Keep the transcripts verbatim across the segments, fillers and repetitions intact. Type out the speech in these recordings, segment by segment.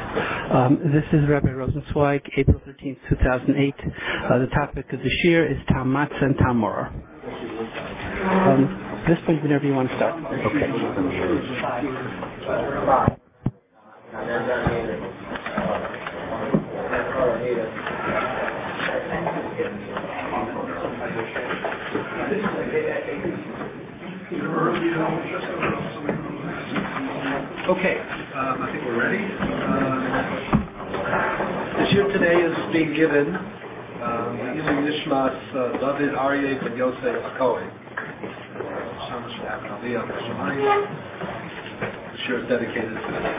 Um, this is Rabbi Rosenzweig, April thirteenth, two thousand eight. Uh, the topic of the shir is Tam Matzah and Tam Maror. Um, this point, whenever you want to start. Okay. Okay, um, I think we're ready. Uh, the shir today is being given um, using Nishmas uh, David Aryeh ben Yosef Cohen. The shir is dedicated to them.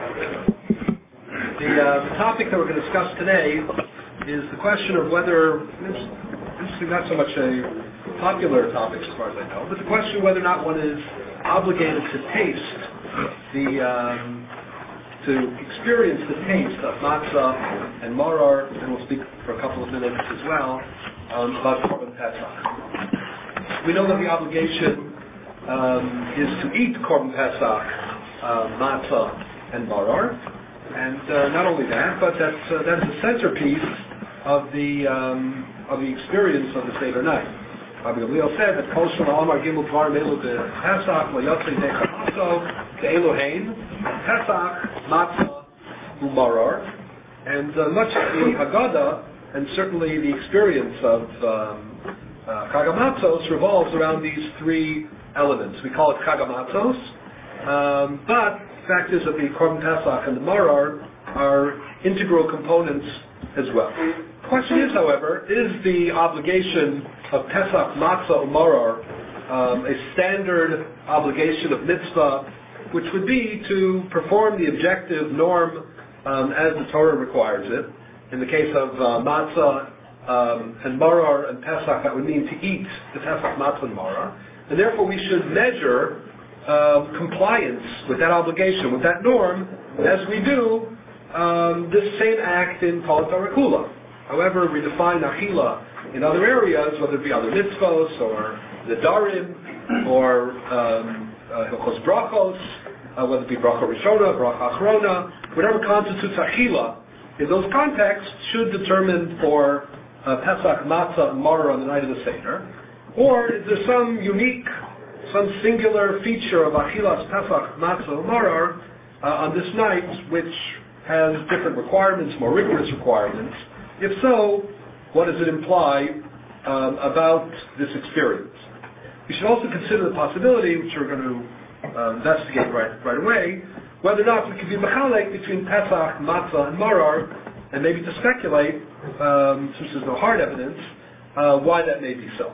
The, uh, the topic that we're going to discuss today is the question of whether, this is not so much a popular topic as far as I know, but the question of whether or not one is obligated to taste the um, to experience the taste of matzah and maror, and we'll speak for a couple of minutes as well um, about Korban Pesach. We know that the obligation um, is to eat Korban Pesach, uh, matzah and maror, and uh, not only that, but that uh, that is the centerpiece of the um, of the experience of the Seder night. Rabbi Gamliel said that Kol Shel Amar Gimel Dvar Melu Pesach Lo Yotzei Dei Chamaso De'elu Hein Pesach Matzah Umaror, and uh, much of the Haggadah and certainly the experience of um, uh, Chag HaMatzos revolves around these three elements. We call it Chag HaMatzos, um, but the fact is that the Korban Pesach and the Maror are integral components as well. The question is, however, is the obligation of Pesach, Matzah, or Maror um, a standard obligation of mitzvah, which would be to perform the objective norm um, as the Torah requires it. In the case of uh, Matzah um, and Maror and Pesach, that would mean to eat the Pesach, Matzah, and Maror. And therefore we should measure uh, compliance with that obligation, with that norm, as we do um, this same act in Kol Torah Kula. However, we define Achila in other areas, whether it be other mitzvos or the Darim or um, uh, Hilchos Brachos, uh, whether it be Bracha Rishona, Bracha Achrona, whatever constitutes Achila in those contexts should determine for uh, Pesach, Matzah, and Maror on the night of the Seder. Or is there some unique, some singular feature of Achilas, Pesach, Matzah, and Maror uh, on this night which has different requirements, more rigorous requirements? If so, what does it imply um, about this experience? We should also consider the possibility, which we're going to uh, investigate right, right away, whether or not we could be mechalek between Pesach, Matzah, and Maror, and maybe to speculate, um, since there's no hard evidence, uh, why that may be so.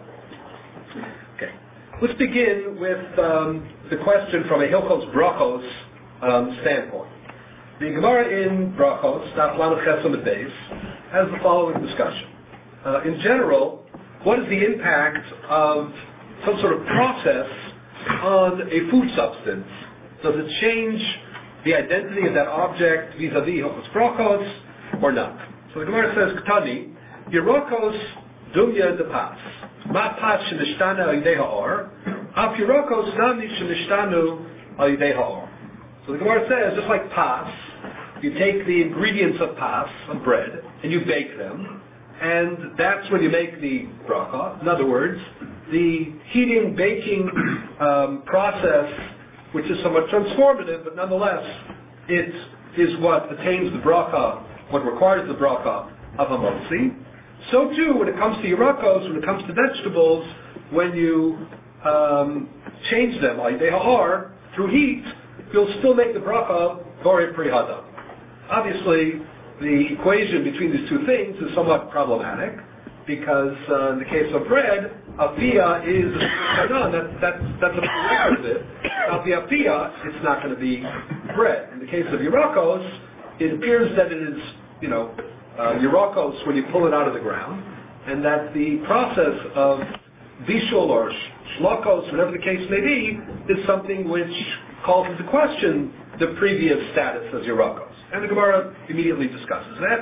Okay, let's begin with um, the question from a Hilchos Brachos um, standpoint. The Gemara in Brachos, Daf Lamed Ches Amud Beis, has the following discussion. Uh, in general, what is the impact of some sort of process on a food substance? Does it change the identity of that object vis-a-vis Hilchos Brachos or not? So the Gemara says, Ktani, Yerokos Dumya de Pas, Ma Pas Shenishtana Al Yidei Ha'or, Af Yerokos Nami Shenishtanu Al Yidei Ha'or. So the Gemara says, just like Pas, you take the ingredients of Pas, of bread, and you bake them, and that's when you make the bracha. In other words, the heating, baking um, process, which is somewhat transformative, but nonetheless, it is what attains the bracha, what requires the bracha of a motzi. So too, when it comes to Yerakos, when it comes to vegetables, when you um, change them, through heat, you'll still make the bracha Borei Pri Hadam. Obviously, the equation between these two things is somewhat problematic, because uh, in the case of bread, afia is a that, that, that's a prerequisite. Without the afia, it's not going to be bread. In the case of Yerakos, it appears that it is, you know, uh, Yerakos when you pull it out of the ground, and that the process of bishul or shlokos, whatever the case may be, is something which calls into question the previous status as Yerakos. And the Gemara immediately discusses that.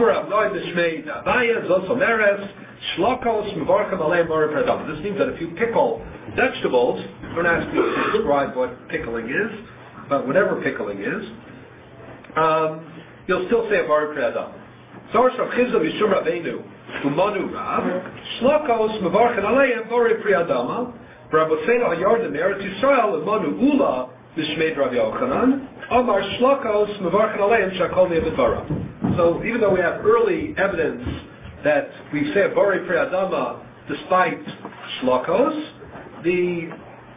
This means that if you pickle vegetables, don't ask me to describe what pickling is, but whatever pickling is, um, you'll still say a Bari Pri Adama. Zor Rav Chizda Mishum Rabbeinu Umanu Rav Shlokos Mevarchen Aleim Bari Pri Adama Rabbeinu Hayardim Eretz Yisrael Umanu Ula Mishmeid Rav Yochanan Amar Shlokos Mevarchen Aleim Shakol Ne'evidvara. So even though we have early evidence that we say a Bari Pri Adama despite Shlokos, the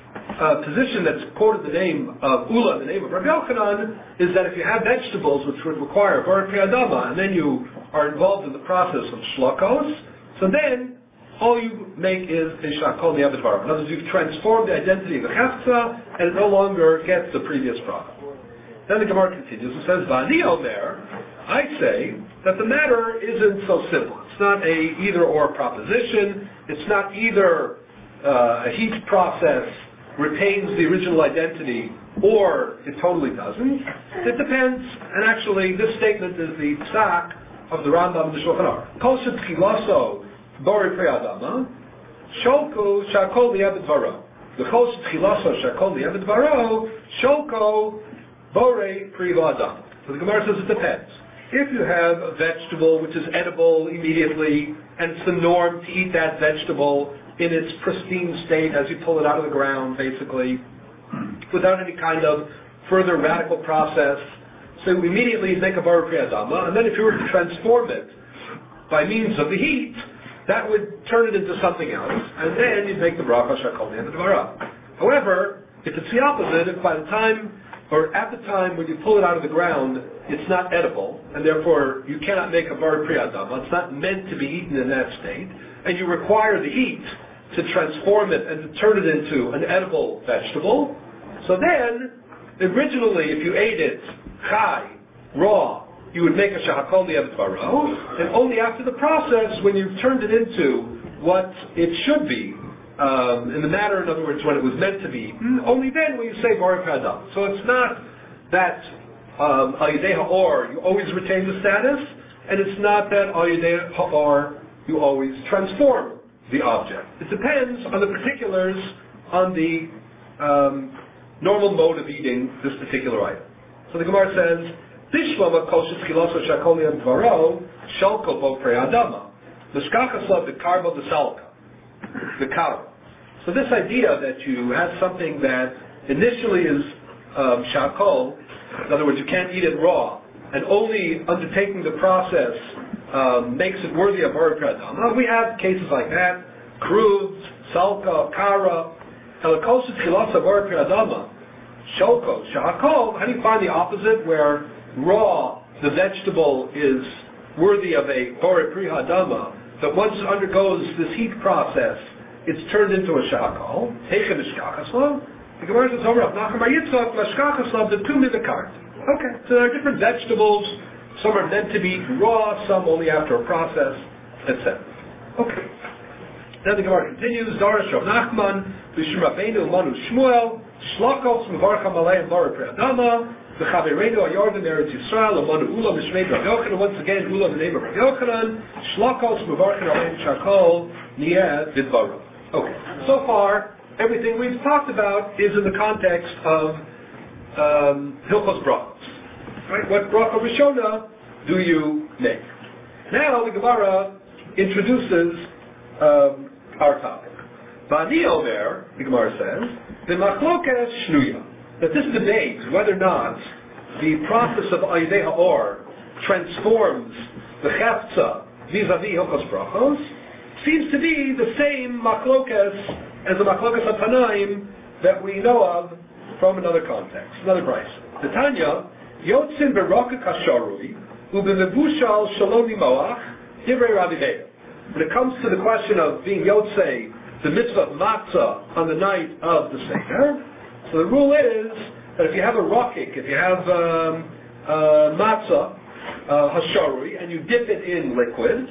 uh, position that's quoted the name of Ula, the name of Rav Yochanan, is that if you have vegetables which would require Bari Pri Adama, and then you are involved in the process of Shlokos, so then all you make is Shakol Ne'evidvara. In other words, you've transformed the identity of the Chafza, and it no longer gets the previous product. Then the Gemara continues and says, V'ani Omer, I say that the matter isn't so simple. It's not a either-or proposition. It's not either uh, a heat process retains the original identity or it totally doesn't. It depends, and actually this statement is the psak of the Rambam and the Shulchan Aruch. Kol shetchilaso bori pri adama, sholko shakol li'eved varo. The kol shetchilaso shakol li'eved varo, sholko bori pri adama. So the Gemara says it depends. If you have a vegetable which is edible immediately, and it's the norm to eat that vegetable in its pristine state as you pull it out of the ground, basically, without any kind of further radical process, so immediately you make a Bari Pri Adama, and then if you were to transform it by means of the heat, that would turn it into something else, and then you'd make the Bracha Shakol Ne'evid Vara. However, if it's the opposite, if by the time or at the time when you pull it out of the ground, it's not edible, and therefore you cannot make a Bari Pri Adama, it's not meant to be eaten in that state, and you require the heat to transform it and to turn it into an edible vegetable, so then, originally, if you ate it chai, raw, you would make a Shakol Ne'evid Varo, and only after the process, when you've turned it into what it should be, Um, in the matter, in other words, when it was meant to be eaten, only then will you say Bari Pri Adama. So it's not that um, Al Yedei Ha'or, you always retain the status, and it's not that Al Yedei Ha'or, you always transform the object. It depends on the particulars, on the um, normal mode of eating this particular item. So the Gemara says, Bishlama kol shetchilaso shakol li'eved varo, shalko bo Pri Adama, l'shkachas lav the karbo the salka, the karo. So this idea that you have something that initially is um, shakol, in other words, you can't eat it raw, and only undertaking the process um, makes it worthy of Bari Pri Adama. We have cases like that, kruv, salka, kara, elakos tchilasa Bari Pri Adama, shoko, shakol. How do you find the opposite, where raw, the vegetable, is worthy of a Bari Pri Adama, but once it undergoes this heat process, it's turned into a shakol. Heichen ishkachaslav. The Gemara says, "Over Nachman Bar Yitzchak, l'shkachaslav the tum the cart." Okay, so there are different vegetables. Some are meant to be eaten raw, some only after a process, et cetera. Okay. Then the Gemara continues. Darash Rav Nachman, B'Shem Rabbeinu Manu Shmuel, Shlokos Mevarcham Aleim Bari Pri Adama, the Chavereinu Hayardim Eretz Yisrael, Manu Ula Mishmeid Rav Yochanan. Once again, Ula in the name of Rav Yochanan. Shlokos Mevarcham Aleim Shakol Ne'evid Vara. Okay, so far, everything we've talked about is in the context of um, Hilchos Brachos. Right? What Bracha Rishona do you make? Now the Gemara introduces um, our topic. V'ani Omer, the Gemara says, the Machlokes Shnuya, that this debate, whether or not the process of Al Yedei Ha'or transforms the Chafza vis-a-vis Hilchos Brachos, seems to be the same machlokes as the machlokes Tanaim that we know of from another context, another price. The Tanya, Yotzin Beraka Kasharui, Ubemevushal Shalom Moach, Divrei Rabbi Meir. When it comes to the question of being Yotzei, the mitzvah of matzah on the night of the Seder, so the rule is that if you have a rokik, if you have um, uh, matzah, uh, hasharui, and you dip it in liquid,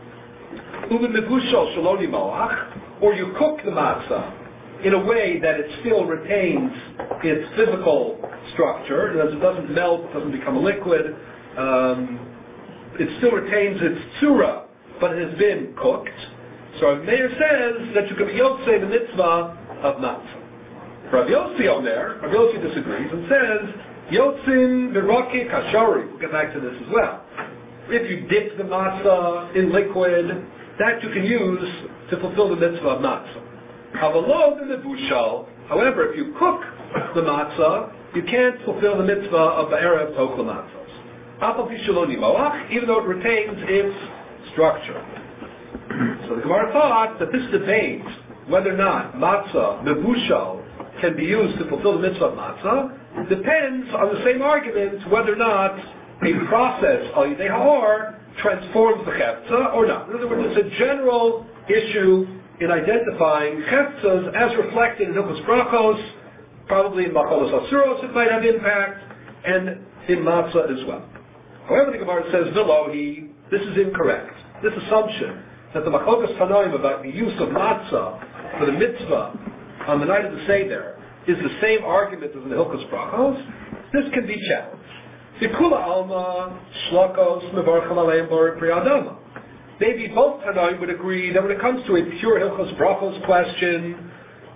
or you cook the matzah in a way that it still retains its physical structure, that it doesn't melt, doesn't become a liquid, um, it still retains its tzura, but it has been cooked. So Meir says that you can be yotzei the mitzvah of matzah. Rabbi Yossi Omer, Rabbi Yossi disagrees and says Yotzin Biraki Kashari. We'll get back to this as well. If you dip the matzah in liquid, that you can use to fulfill the mitzvah of matzah. Havalod in the bushal. However, if you cook the matzah, you can't fulfill the mitzvah of the erev tokla matzahs. Apal pishaloni moach, even though it retains its structure. So the Gemara thought that this debate, whether or not matzah mebushal can be used to fulfill the mitzvah of matzah, depends on the same argument whether or not a process al yidei ha'or transforms the chefza or not. In other words, it's a general issue in identifying chefzas as reflected in Hilchos Brachos, probably in Macholos Asuros it might have impact, and in matzah as well. However, the Gemara says, Velohi, this is incorrect. This assumption that the Macholos Tanoim about the use of matzah for the mitzvah on the night of the Seder is the same argument as in the Hilchos Brachos, this can be challenged. Vikula alma shlokos mevarcham aleim bor priyadama. Maybe both Tanoim would agree that when it comes to a pure Hilchos Brachos question,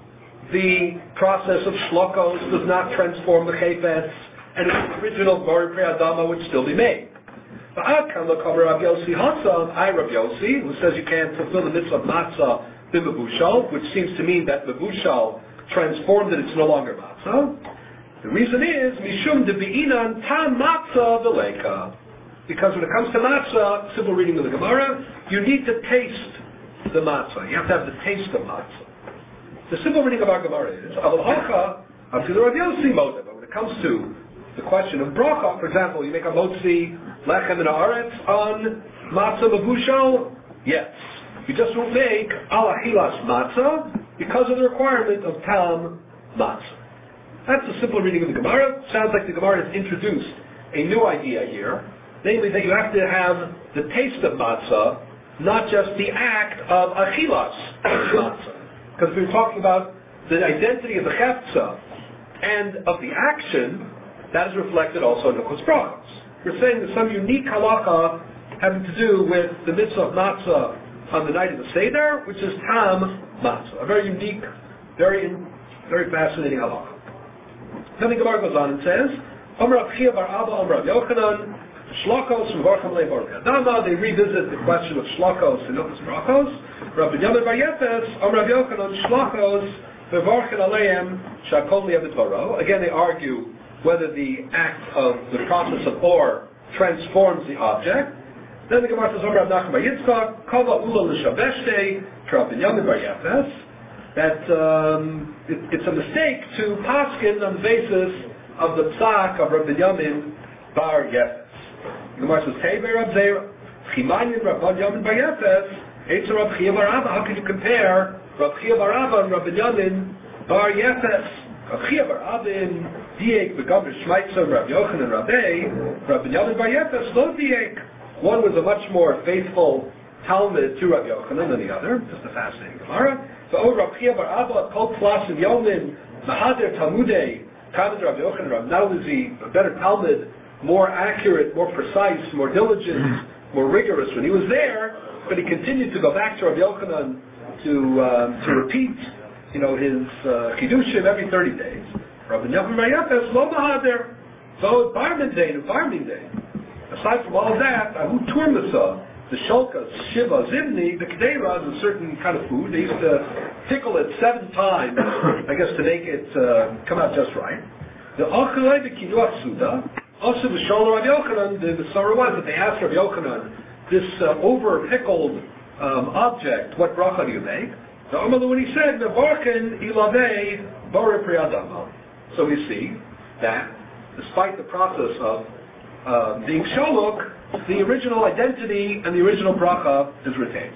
the process of shlokos does not transform the chayfetz, and its original bor priyadama would still be made. Va'ad kan l'kamer Rav Yossi Hassam, I Rav Yossi, who says you can't fulfill the mitzvah of matzah b'mebushal, which seems to mean that mebushal transformed it, it's no longer matzah. The reason is, mishum de be'inan tam matzah v'leika. Because when it comes to matzah, simple reading of the Gemara, you need to taste the matzah. You have to have the taste of matzah. The simple reading of our Gemara is, aval halcha, up to the Rav Yossi motive. But when it comes to the question of bracha, for example, you make a motzi lechem in haaretz on matzah mebushal, yes. You just won't make al achilas matzah because of the requirement of tam matzah. That's the simple reading of the Gemara. Sounds like the Gemara has introduced a new idea here, namely that you have to have the taste of matzah, not just the act of achilas matzah. Because we were talking about the identity of the chefza and of the action, that is reflected also in the Hilchos Brachos. We're saying there's some unique halacha having to do with the mitzvah of matzah on the night of the Seder, which is tam matzah. A very unique, very, very fascinating halacha. Then the Gemara goes on and says, Omer Rav Chia bar Abba, Omer Rav Yochanan, Shlokos, Mevarcham Le Bar Adama. They revisit the question of Shlokos and Hilchos Brachos. Rav Binyamin bar Yefes, Omer Rav Yochanan, Shlokos, Mevarcham Aleim, Shakol Liyavitvaro. Again, they argue whether the act of the process of or transforms the object. Then the Gemara says, Omer Rav Nachman bar Yitzchak, Kova Ula L'Shaveshte, Rav Binyamin bar Yefes, that um, it, it's a mistake to paskin on the basis of the psak of Rav Binyamin bar Yefes. The Gemara says, Hey, Rav Zera, Chimayin Rav Binyamin bar Yefes, Eitz Rav Chia bar Abba. How can you compare Rav Chia bar Abba and Rav Binyamin bar Yefes? Rav Chia bar Abba in Diek begaber Shmaitza Rav Yochanan Rabbe, Rav Binyamin bar Yefes lo Diek. One was a much more faithful Talmud to Rav Yochanan than the other. Just a fascinating Gemara. So, oh, Rav Chia bar Abba, Kol Plas and Yomin, Mahader Talmudei, Talmud Rav Yochanan, Rav now is a better Talmud, more accurate, more precise, more diligent, more rigorous when he was there, but he continued to go back to Rav Yochanan to um, to repeat, you know, his uh, Chidushim every thirty days. Rav Yochanan bar Yefes, Lo Mahader, so environment day, environment day. Aside from all of that, Ahu Turmasa, the Shulkas, Shiva, Zimni, the Kedera is a certain kind of food. They used to tickle it seven times, I guess, to make it uh, come out just right. The Achalei, the Kiduach Suda, also the Shol Rav Yochanan, the, the sorrow was that they asked Rav Yochanan, this uh, over-pickled um, object, what bracha do you make? The Amalu, when he said, Mevarchen ilavei bore priyadama. So we see that, despite the process of uh, being shaluk, the original identity and the original bracha is retained.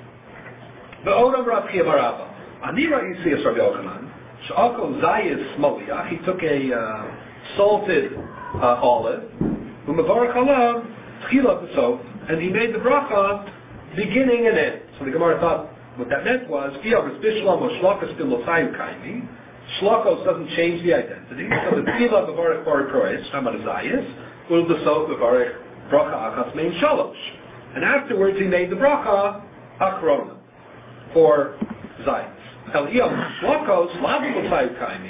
The Odam Rav Chia bar Abba. Anira Yisiyas Rav Yochanan, Sh'ako Zayis Moliach, he took a uh, salted uh, olive, Umavarach Alav, Tchila B'Sof, and he made the bracha beginning and end. So the Gemara thought what that meant was, Iyavris Bishlam or Shlokos Bilosayu Kaimi. Shlokos doesn't change the identity. So the Tchila B'Varach Bari Proes, Shamar Zayis, Ul B'Sof B'Varach bracha achas mein shalosh. And afterwards he made the bracha achrona, for zayis. El iyam shlokos lavu b'sayu kaimi.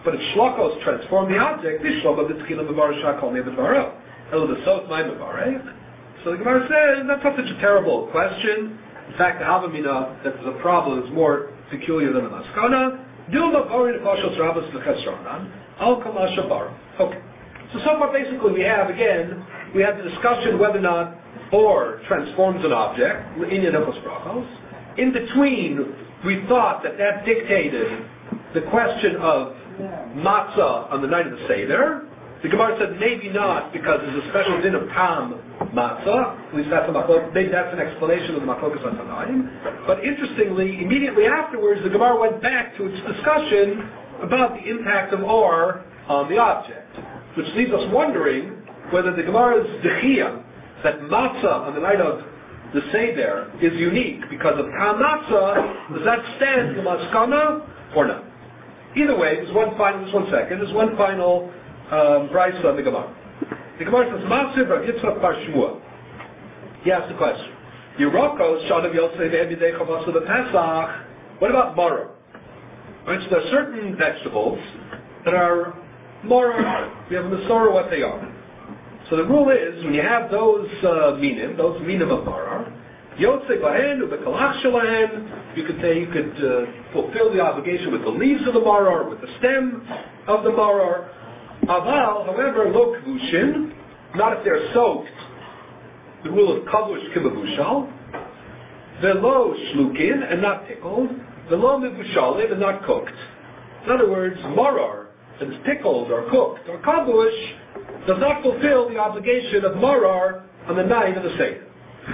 but if shlokos transform the object, this shloko b'tchila b'var shakol me'b'varo. Elo the sot my b'varei. So the Gemara says, that's not such a terrible question. In fact, the Havamina, that there's a problem, is more peculiar than the Maskana. Dula Barin Pashos Rabbas L'Chesronan, Al Kamasha Bar. Okay. So so far, basically, we have, again, we have the discussion whether or not or transforms an object, in In between, we thought that that dictated the question of matzah on the night of the Seder. The Gemara said maybe not, because there's a special din of tam matzah. At least that's a machlok. Maybe that's an explanation of the machlokas hatanaim. But interestingly, immediately afterwards, the Gemara went back to its discussion about the impact of or on the object, which leaves us wondering whether the Gemara's dechiyah, that matzah on the night of the Seder is unique because of tam matzah, does that stand in the maskana or not? Either way, there's one final, just one second, there's one final um, brisa on the Gemara. The Gemara says, Matzah Rav Yitzchak bar Shmuel. He asked the question, Yerokos shadav yotzei ve'emidei chavasa b'Pesach, what about maror? Right, so there are certain vegetables that are maror, we have a Masorah what they are. So the rule is, when you have those uh, minim, those minim of maror, yotzei bahen u'bekalach shalahen, you could say you could uh, fulfill the obligation with the leaves of the maror, with the stem of the maror. Aval, however, lo kavushin, not if they're soaked, the rule of kavush kimavushal, velo shlukin, and not pickled, velo mivushalim, and not cooked. In other words, maror, that is pickled or cooked or kavush, does not fulfill the obligation of maror on the night of the Seder.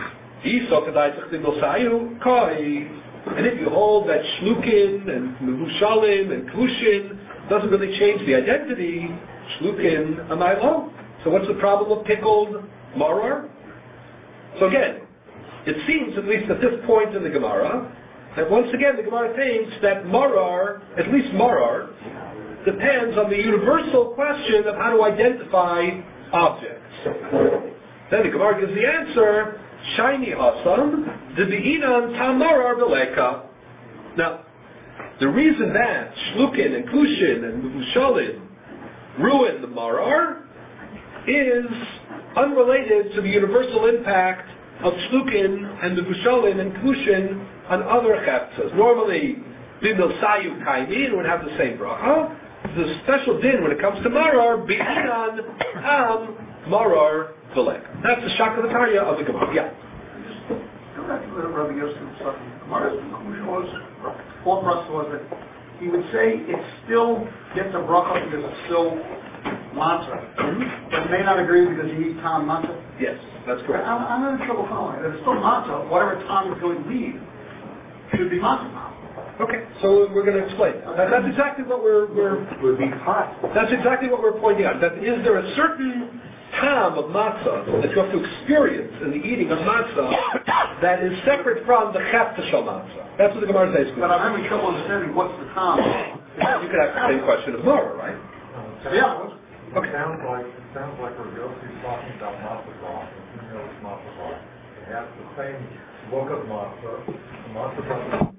And if you hold that shlukin and mivushalim and kavushin doesn't really change the identity, shlukin amaylo. So what's the problem of pickled maror? So again, it seems, at least at this point in the Gemara, that once again the Gemara thinks that maror, at least maror, depends on the universal question of how to identify objects. Then the Gemara gives the answer, shiny hasam, the be'inan tamarar beleka. Now, the reason that shlukin and kushin and mevushalin ruin the maror is unrelated to the universal impact of shlukin and mevushalin and kushin on other cheptzas. Normally, bimil sayu kaimin would have the same bracha. The special din when it comes to maror, bi'inan am maror velek. That's the shakalatariya of the Gemara. Yeah. Go back to the Rabbi Yosef stuff. Gemara's conclusion was, thought process was that he would say it still gets a bracha because it's still matzah, but may not agree because you eat tam matzah. Yes, that's correct. I'm, I'm in trouble following. If it's still matzah, whatever tam is going to leave should be matzah now. Okay, so we're going to explain. That, that's exactly what we're, we're would be hot. That's exactly what we're pointing out. That is there a certain tam of matzah that you have to experience in the eating of matzah that is separate from the chefta shel matzah. That's what the Gemara says. But I'm having trouble understanding what's the tam. You could ask the same question of Mara, right? Yeah. Okay. It sounds like it sounds like we're Yossi talking about matzah broth. You know it's matzah broth. It has the same look of matzah. The matzah broth.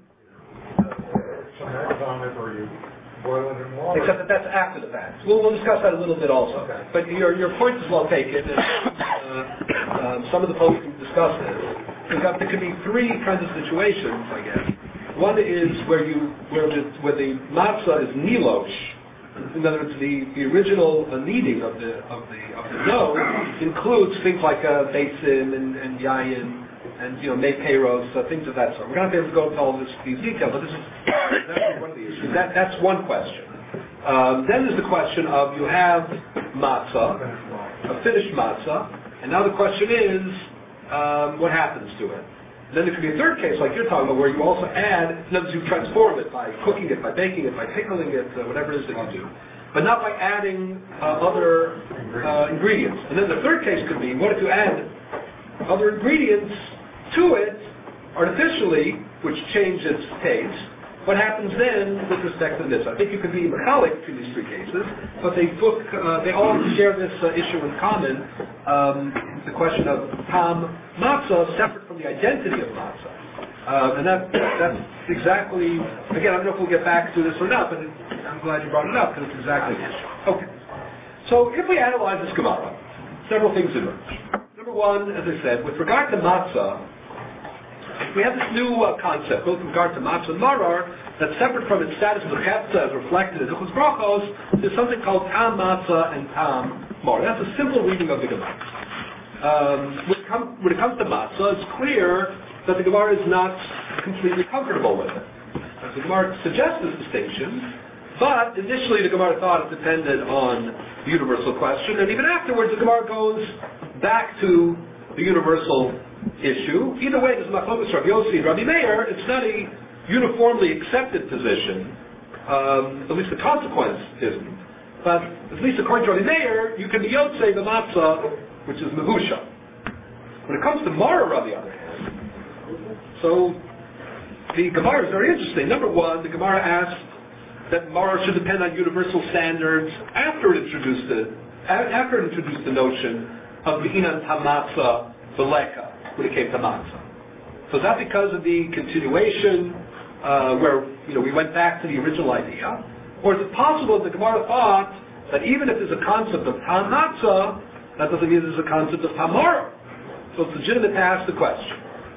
Some eggs on it, or you boil it in water. Except that that's after the fact. We'll, we'll discuss that a little bit also. Okay. But your your point is well taken. And, uh, um, some of the folks who discuss this, there could be three kinds of situations, I guess. One is where you where the where the matzah is nilosh. In other words, the, the original uh, kneading of the of the of the dough includes things like uh, basin and, and yayin and you know meiperos, uh, things of that sort. We're not going to be able to go into all this, these details, but this is that's one of the issues. That that's one question. Um, then there's the question of you have matzah, a finished matzah, and now the question is um, what happens to it. Then there could be a third case, like you're talking about, where you also add, in other words, you transform it by cooking it, by baking it, by pickling it, uh, whatever it is that you do, but not by adding uh, other uh, ingredients. And then the third case could be, what if you add other ingredients to it artificially, which change its taste? What happens then with respect to this? I think you could be mechalik between these three cases, but they book, uh, they all share this uh, issue in common. Um, the question of tam matzah separate from the identity of matzah. Um, and that, that's exactly, again, I don't know if we'll get back to this or not, but it, I'm glad you brought it up because it's exactly the issue. Okay. So if we analyze this Gemara, several things emerge. Number one, as I said, with regard to matzah, we have this new uh, concept, both with regard to matzah and marar, that's separate from its status as a chetza, as reflected in Hilchos Brachos. There's something called tam matzah and tam marar. That's a simple reading of the Gemara. Um, when, it come, when it comes to matzah, it's clear that the Gemara is not completely comfortable with it. As the Gemara suggests this distinction, but initially the Gemara thought it depended on the universal question, and even afterwards the Gemara goes back to the universal issue. Either way, there's Machlokes Rav Yossi and Rabbi Meir. It's not a uniformly accepted position, um, at least the consequence isn't. But at least according to Rabbi Meir, you can yotzei the matzah, which is mevusha. When it comes to Mara, on the other hand, so the Gemara is very interesting. Number one, the Gemara asks that Mara should depend on universal standards after it introduced the, after it introduced the notion of Be'inan Tamatza Beleka when it came to Matzah. So is that because of the continuation uh, where you know we went back to the original idea? Or is it possible that the Gemara thought that even if there's a concept of Tam Matzah, that doesn't mean there's a concept of Tamara? So it's legitimate to ask the question.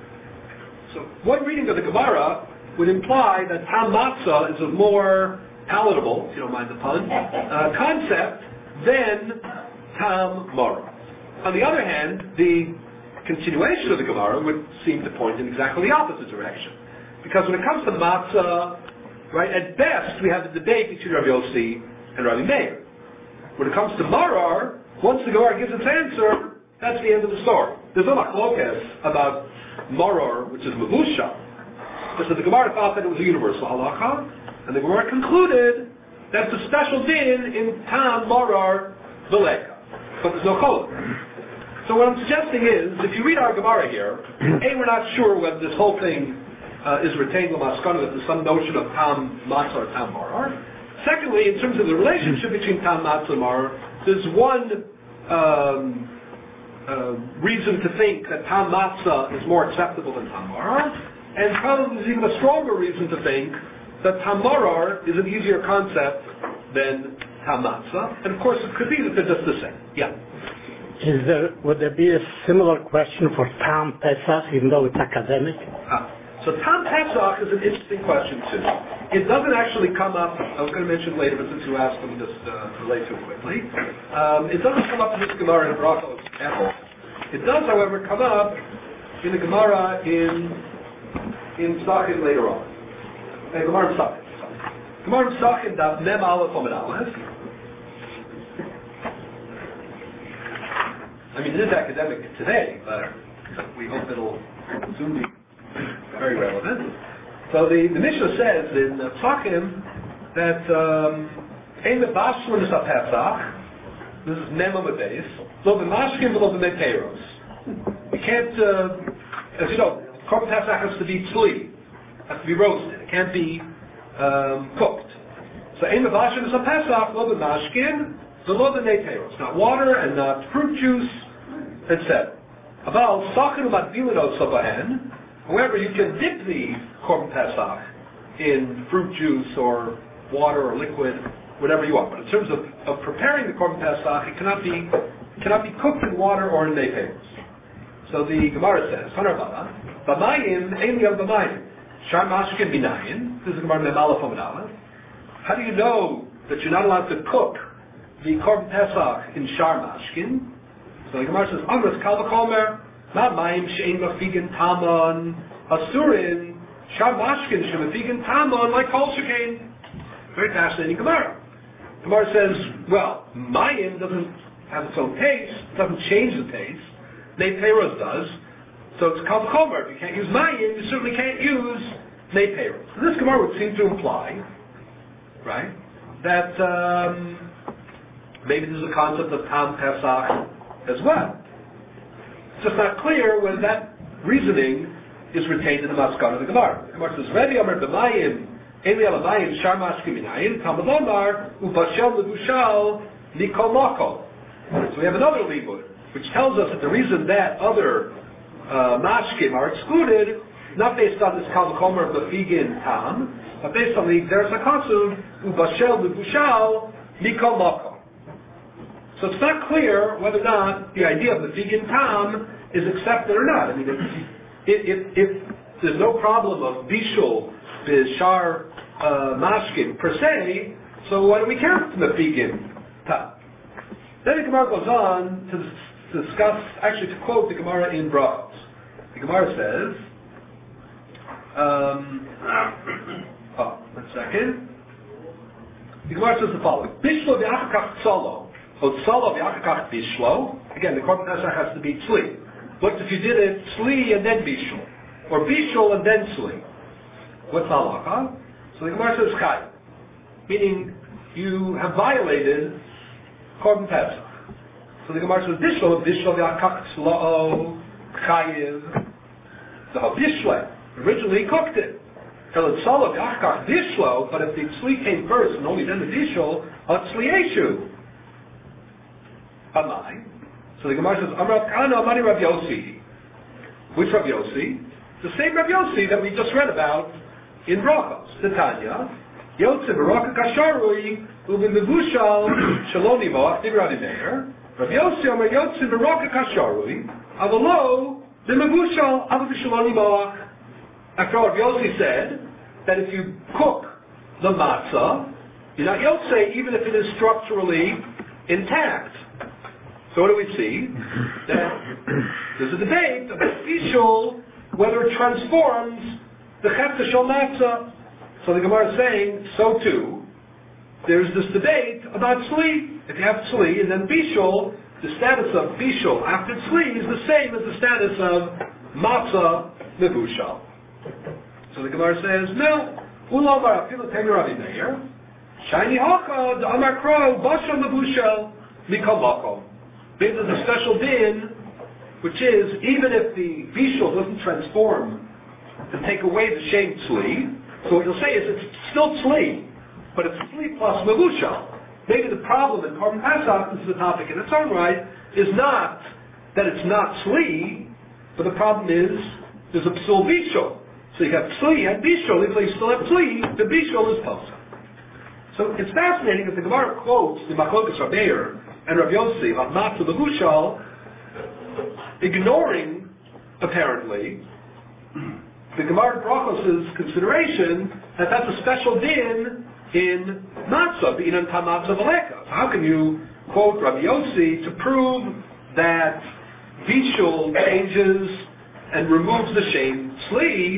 So one reading of the Gemara would imply that Tam Matzah is a more palatable, if you don't mind the pun, uh, concept than Tam Mara. On the other hand, the continuation of the Gemara would seem to point in exactly the opposite direction. Because when it comes to Matzah, right, at best we have a debate between Rav Yossi and Rabbi Meir. When it comes to Marar, once the Gemara gives its answer, that's the end of the story. There's no machlokes about Marar, which is Mavusha. So the Gemara thought that it was a universal halakha, and the Gemara concluded that it's a special din in Tam Marar Veleka. But there's no chol. So what I'm suggesting is, if you read our Gemara here, A, we're not sure whether this whole thing uh, is retained l'maskana, that there's some notion of Tam Matzah or Tam Marar. Secondly, in terms of the relationship between Tam Matzah and Marar, there's one um, uh, reason to think that Tam Matzah is more acceptable than Tam Marar, and probably there's even a stronger reason to think that Tam Marar is an easier concept than Tam Matzah, and of course it could be that they're just the same. Yeah. Is there, would there be a similar question for Tam Pesach, even though it's academic? Ah. So Tam Pesach is an interesting question too. It doesn't actually come up, I was going to mention later, but since you asked, let me just uh, relate to it quickly. Um, it doesn't come up in this Gemara in Brachos at all. It does, however, come up in the Gemara in in Psachim later on. Uh, Gemara in Psachim. Gemara in Psachim, Daf Mem Aleph Amud Aleph. I mean, it is academic today, but we hope it'll soon be very relevant. So the, the Mishnah says in uh, Psachim that Ein B'Bashlim is HaPesach. This is Mem Amud Beis. Lo B'Mashkim Lo B'Meteiros. You can't, uh, as you know, Korban Pesach has to be tzli, has to be roasted. It can't be um, cooked. So Ein B'Bashlim is HaPesach. Lo B'Mashkim Lo B'Meteiros. Not water and not fruit juice, et cetera. About Sachin U'Madbilin O Sabahen. However, you can dip the Korban Pesach in fruit juice or water or liquid, whatever you want. But in terms of, of preparing the Korban Pesach, it cannot be cannot be cooked in water or in neighbors. So the Gemara says, Hanarbala, B'mayim Ein Yom B'mayim, Shar Mashkin B'nayin. This is the Gemara Mem Aleph Amud Aleph. How do you know that you're not allowed to cook the Korban Pesach in Shar Mashkin? So the Gemara says, Amras Kal V'Chomer, Ma Mayim She'ein Mafigin Tamon Asurin Shar Mashkin She'mafigin Tamon like Kol Shekain. Very fascinating Gemara. Gemara says, well, Mayim doesn't have its own taste, it doesn't change the taste. Neiperos does. So it's Kal V'Chomer. If you can't use Mayim, you certainly can't use Neiperos. So this Gemara would seem to imply, right, that um, maybe there's a concept of Tam Pesach as well. It's just not clear whether that reasoning is retained in the Maskana of the Gemara. The Gemara says, Rebbe Omer B'mayim, Eli Alamayim, Shar Mashkim Minayin, Talmud Lomar, Ubashel Levushal, Nikol Makol. So we have another libud, which tells us that the reason that other uh, mashkim are excluded not based on this Kalvachomer Befigin Tam, but based on the Gzeres HaKatsuv, Ubashel Lebushal, Mikol Makom. So it's not clear whether or not the idea of the Befigin Tam is accepted or not. I mean, if, if, if there's no problem of Bishul, Bishar, uh, Mashkin per se, so why do we care if it's Befigin Tam? Then the Gemara goes on to to discuss, actually to quote the Gemara in Brachos. The Gemara says, um, oh, one second. The Gemara says the following: Bishlo v'achakach tzolo, or tzolo v'achakach bishlo. Again, the Korban Pesach has to be tzli. What if you did it tzli and then bishlo, or bishlo and then tzli? What's halacha? So the Gemara says chay, meaning you have violated Korban Pesach. So the Gemara says, Bishlo, Bishlo v'akach tzlo'o chayiv. The Bishlo, originally he cooked it. El tzolo v'akach Bishlo, but if the tzli came first and only then the Bishlo, a tzlieshu. Amai. So the Gemara says, Amrav Kana Amani Rav Yossi. Which Rav Yossi? The same Rav Yossi that we just read about in Brachos. Titania. Yotze Baraka Kasharui, Ubin Mevushal, Shaloni Moach, Digravi Meir. Rav Yossi Amar Yotze Baraka Kasharui, Avalo, the Mevushal, Avavishalomi Moach. After all, Rav Yossi said that if you cook the matzah, you're not Yotze, even if it is structurally intact. So what do we see? That there's a debate about bishul, whether it transforms the chefta shel matzah. So the Gemara is saying, so too, there's this debate about tzli. If you have tzli and then bishul, the status of bishul after tzli is the same as the status of matzah mevushal. So the Gemara says, no, ulamar afilu temi Ravi Meir, shiny haka the amar kro basha mevushal mikol makom. There's a special din, which is even if the bishul doesn't transform to take away the shame tzli. So what you'll say is it's still tzli, but it's tzli plus mevushal. Maybe the problem in Korban Pesach, this is the topic in its own right, is not that it's not tzli, but the problem is there's a psul bishul. So you have tzli and bishul, even though you still have tzli, the bishul is posah. So it's fascinating that the Gemara quotes the Machlokas Rav Meir and Rav Yossi on matzah mevushal, ignoring apparently the Gemara Brachos' consideration that that's a special din in matzah, b'inan tam matzah v'leka. So how can you quote Rabbi Yossi to prove that bishul changes and removes the shame tzli?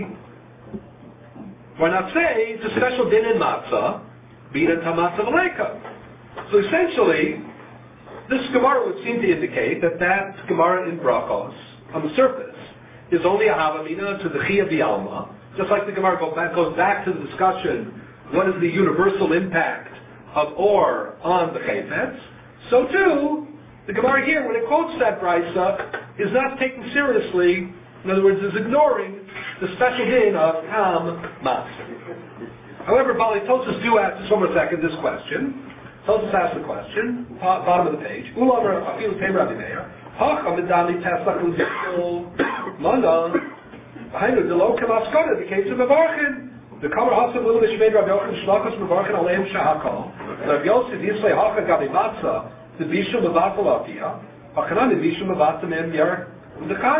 Why not say it's a special din in matzah, b'inan tam matzah v'leka? So essentially, this Gemara would seem to indicate that that Gemara in Brachos, on the surface, is only a havamina to the Chiyah B'Alma, just like the Gemara goes back, goes back to the discussion, what is the universal impact of or on the Chayfetz? So too, the Gemara here, when it quotes that Brisa, is not taken seriously, in other words, is ignoring the special din of Tam Mas. However, Bali Tosas do ask, just one more second, this question. Tosas asks the question, bottom of the page, Ulamar Afilu Tem Rabbi Meir, Hacham Midani Teslach Uzikul London, Hainu Delo Kamaskona, the case of Mevarchin. The Kamar Hasan Lulu Mishmeid Rabbi Yochanan Shlachos Mevarchin Aleim Shahakal. Rabbi Yosef Yisrael Hacha Gabi Matzah, the Bishul Mevatel Afia, Hachanan the Bishul Mevatel Mem Yer Udekai.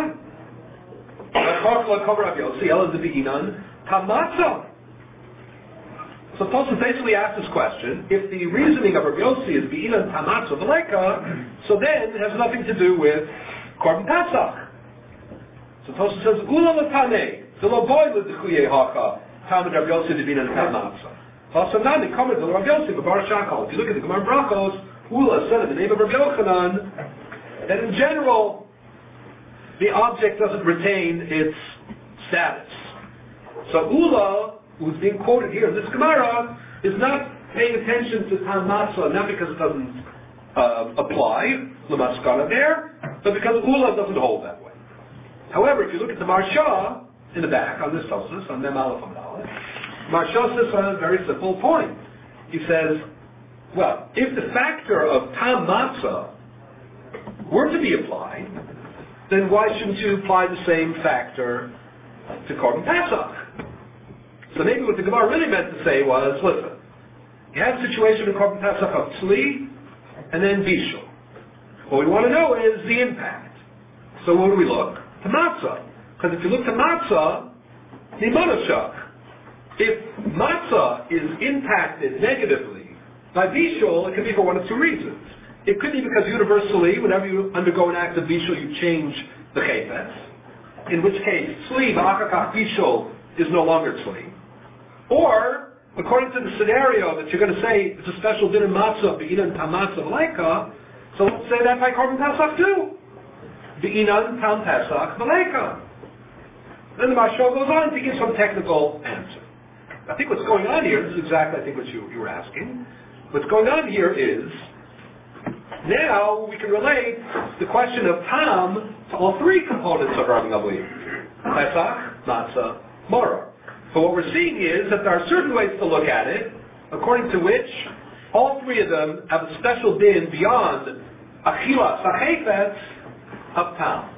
Hachanan Kamar Rabbi Yosef, Ela the Beginan, Tam Matzah. So Tosfos basically asked this question, if the reasoning of Rabbi Yossi is Be'inan Tamatza V'leka, so then it has nothing to do with Korban Pesach. So Tosfos says, Ula L'tanei, Z'lo boy l'dechuyei hacha, Talmud Rabbi Yossi Be'inan Tamatza. Hasanani, comment to Rabbi Yossi, B'bar Shakal. If you look at the Gemara Brachos, Ula said in the name of Rabbi Yochanan, that in general, the object doesn't retain its status. So Ula, who's being quoted here in this Gemara, is not paying attention to Tam Matzah, not because it doesn't uh, apply, L'maskana there, but because Ula doesn't hold that way. However, if you look at the Marsha, in the back, on this Tosfos, on Mem Aleph Amud Aleph, Marsha says a very simple point. He says, well, if the factor of Tam Matzah were to be applied, then why shouldn't you apply the same factor to Korban Pesach. So maybe what the Gemara really meant to say was, listen, you have a situation in Korban Pesach of tzli and then bishul. What we want to know is the impact. So where do we look? To matzah. Because if you look to matzah, nimonashach. If matzah is impacted negatively by bishul, it can be for one of two reasons. It could be because universally, whenever you undergo an act of bishul, you change the chayfetz. In which case, tzli, v'achakach bishul, is no longer tzli. Or, according to the scenario that you're going to say it's a special din in matzah, be'inan tam matzah v'leika, so let's say that by Korban Pesach too. Be'inan tam Pesach v'leika. Then the Mashal goes on to give some technical answer. I think what's going on here, this is exactly I think what you, you were asking, what's going on here is, now we can relate the question of tam to all three components of Rabbi Gamliel. Pesach, Matzah, Maror. But what we're seeing is that there are certain ways to look at it, according to which all three of them have a special din beyond Achila Sachefetz of tam.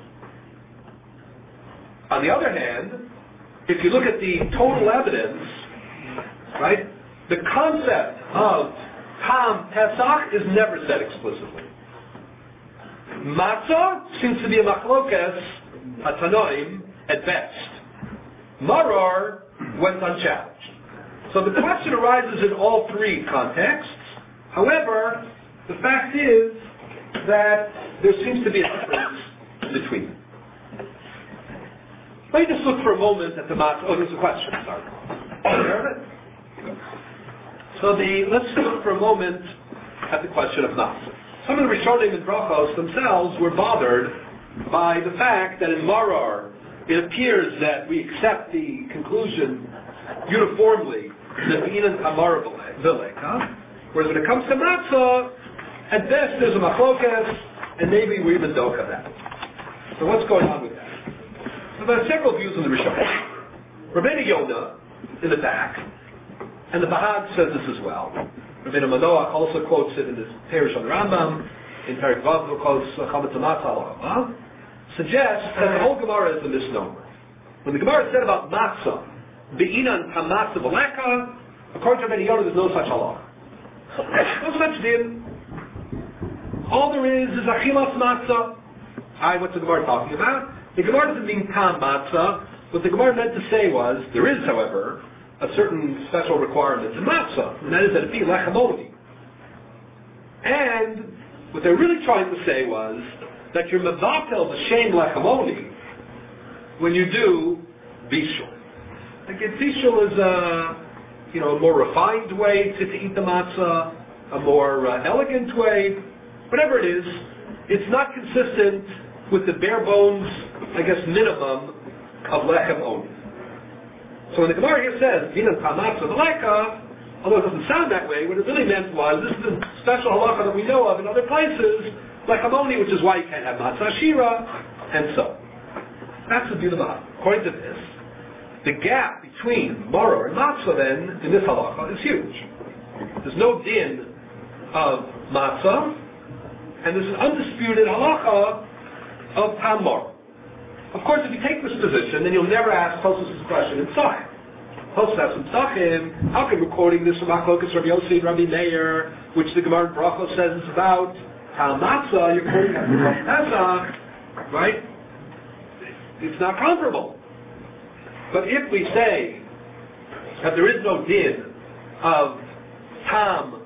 On the other hand, if you look at the total evidence, right, the concept of tam Pesach is never said explicitly. Matzah seems to be a machlokes atanoim at best. Maror went unchallenged. So the question arises in all three contexts. However, the fact is that there seems to be a difference between them. Let me just look for a moment at the matzah. Oh, there's a question. Sorry. Aware of it? So the let's look for a moment at the question of matzah. Some of the Rishonim and Brachos themselves were bothered by the fact that in Maror it appears that we accept the conclusion uniformly that be'inan tamar v'leika, whereas when it comes to matzah, at best there's a machlokas, and maybe we even doka that. So what's going on with that? So there are several views in the Rishonim. Rabbeinu Yonah in the back, and the Bahag says this as well. Rabbeinu Manoach also quotes it in this Perish on the Rambam, in Perik Vav, who quotes Chametz Matzah, suggests that the whole Gemara is a misnomer. When the Gemara said about matzah, be'inan tam matzah v'leka, according to Rabbeinu Yonah, there's no such halacha. No such din. All there is is achilas matzah. I, what's the Gemara talking about? The Gemara doesn't mean tam matzah. What the Gemara meant to say was, there is, however, a certain special requirement in matzah, and that is that it be lechamoni. And what they're really trying to say was that you're mevatel b'shem lechamoni when you do bishul. Again, bishul is a, you know, a more refined way to, to eat the matzah, a more uh, elegant way, whatever it is. It's not consistent with the bare bones, I guess, minimum of lechem only. So when the Gemara here says, Vinan Tamatza V'Leika, although it doesn't sound that way, what it really meant was, this is a special halacha that we know of in other places, lechem only, which is why you can't have matzah shira, and so. That's the view of the Bahag. According to this, the gap between maror and matzah then, in this halacha, is huge. There's no din of matzah, and there's an undisputed halacha of tam maror. Of course, if you take this position, then you'll never ask Tosfos' question in Tzachim. Tosfos has some Tzachim. How come we're quoting this from Achlokas Rabbi Yossi and Rabbi Meir, which the Gemara in Brachos says is about Tal Matzah? You're quoting that from Pesach, right? It's not comparable. But if we say that there is no din of Tam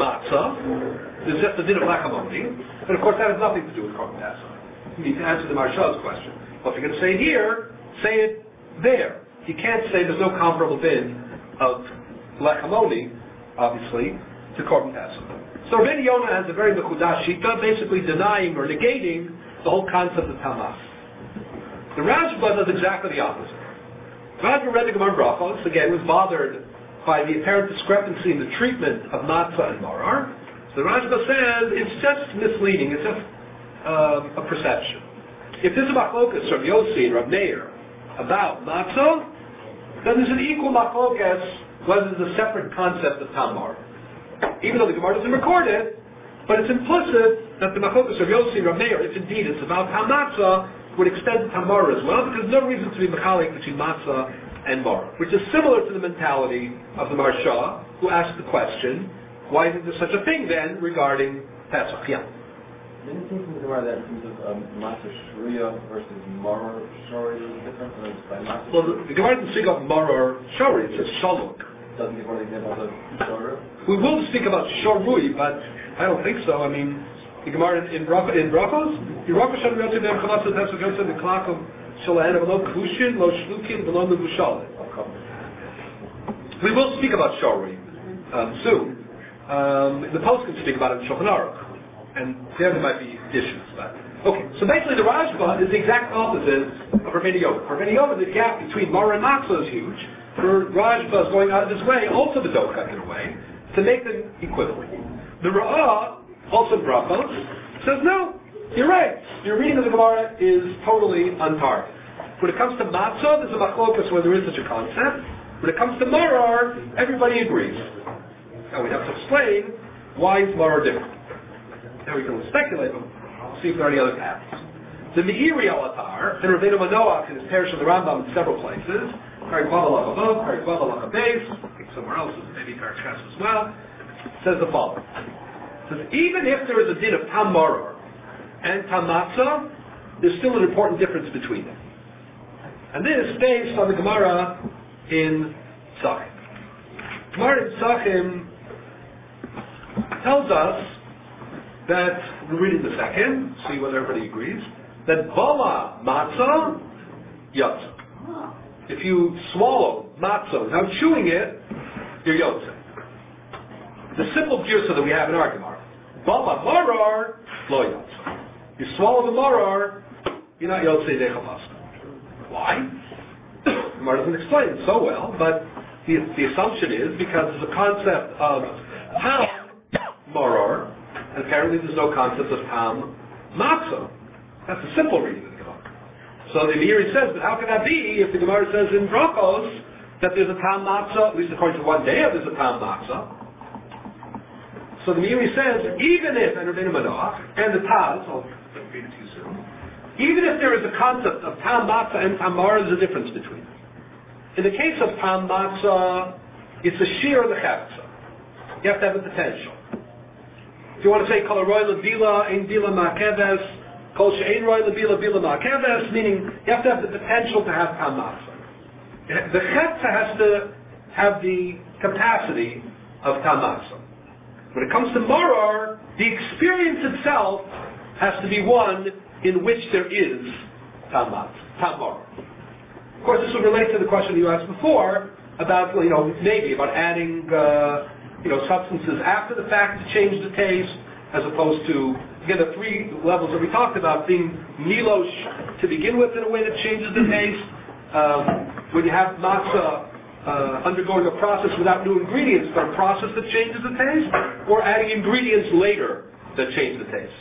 Matzah, there's just a din of Lachamoni, and of course that has nothing to do with Korban Pesach. You need to answer the Marshal's question. Well, if you're going to say it here, say it there. You can't say there's no comparable din of lechamoni, obviously, to Korban Pesach. So Rabbeinu Yonah has a very mekudash shita, basically denying or negating the whole concept of tamas. The Rashba does exactly the opposite. Rashba read the Gemara Brachos, again, was bothered by the apparent discrepancy in the treatment of matzah and marar. So the Rashba says it's just misleading, it's just um, a perception. If there's a machlokas from Yossi and Rav Meir about matzah, then there's an equal machlokas whether there's a separate concept of tamar. Even though the Gemara doesn't record it, but it's implicit that the machlokas of Yossi and Rav Meir, if indeed it's about tam matzah, would extend to maror as well, because there's no reason to be mechalik between matzah and maror, which is similar to the mentality of the Marsha, who asked the question, why isn't there such a thing then regarding Pesach? Yeah. Didn't it seem from the Gemara that in terms of um, matzah shruya versus maror shori is different than by matzah? Well, the, the Gemara doesn't speak of maror shori, it says shaluk. Doesn't give one example of shori? We will speak about shorui, but I don't think so. I mean, the Gemara in, in, in Brachos, Yerachos Shem Yotze Be'em Chalatzah Pesach Yotze B'Klakom Shalahen Avalo Kushin Lo Shlukim V'Lo Mevushalim. We will speak about shorui um, soon. Um, the post can speak about it in Shulchan Aruch. And there there might be issues, but okay. So basically, the Rashba is the exact opposite of Rabbeinu Yonah. For Rabbeinu Yonah, the gap between Maror and Matzah is huge. For Rashba is going out of his way, also the Dochak in a way, to make them equivalent. The Ra'ah, also Brachos, says no. You're right. Your reading of the Gemara is totally on target. When it comes to Matzah, there's a machlokas where there is such a concept. When it comes to Maror, everybody agrees. Now we have to explain why is Maror different. Now we can speculate, but see if there are any other paths. The Meiri Alatar, and Rabbeinu Manoach in his parish of the Rambam in several places, Parak Vav Halacha Vav, Parak Vav Halacha Beis, I think somewhere else, maybe Parak Ches as well, says the following. It says, even if there is a din of Tam Maror and Tam Matzah, there's still an important difference between them. And this is based on the Gemara in Tzachim. Gemara in Tzachim tells us that, we'll read it in a second, see whether everybody agrees, that Bala Matzah Yotze. If you swallow matzah without chewing it, you're Yotze. The simple girsa that we have in our Gemara, Bala Maror Lo Yotze. You swallow the Maror, you're not Yotze Dechavasta. Why? The Gemara doesn't explain it so well, but the, the assumption is because there's a concept of Tam Maror, and apparently there's no concept of Tam Matzah. That's a simple reading of the Gemara. So the Meiri says, but how can that be if the Gemara says in Brachos that there's a Tam Matzah, at least according to one day there's a Tam Matzah. So the Meiri says, even if, and Rabbeinu Manoach, and the Taz, I'll read it to you soon, even if there is a concept of Tam Matzah and Tam Maror, there's a difference between them. In the case of Tam Matzah, it's a shear of the Chavetza. You have to have the potential. If you want to say Kol Roy Lebila, Ein Bila Ma'keves, Kol She'ein Roy Lebila, Bila Ma'keves, meaning you have to have the potential to have Tam Matzah. The Chetza has to have the capacity of Tam Matzah. When it comes to Maror, the experience itself has to be one in which there is Tam Matzah, Tam Maror. Of course, this would relate to the question you asked before about, you know, maybe about adding uh, you know, substances after the fact to change the taste, as opposed to, again, the three levels that we talked about, being milosh to begin with in a way that changes the taste, um, when you have matzah uh, undergoing a process without new ingredients, but a process that changes the taste, or adding ingredients later that change the taste.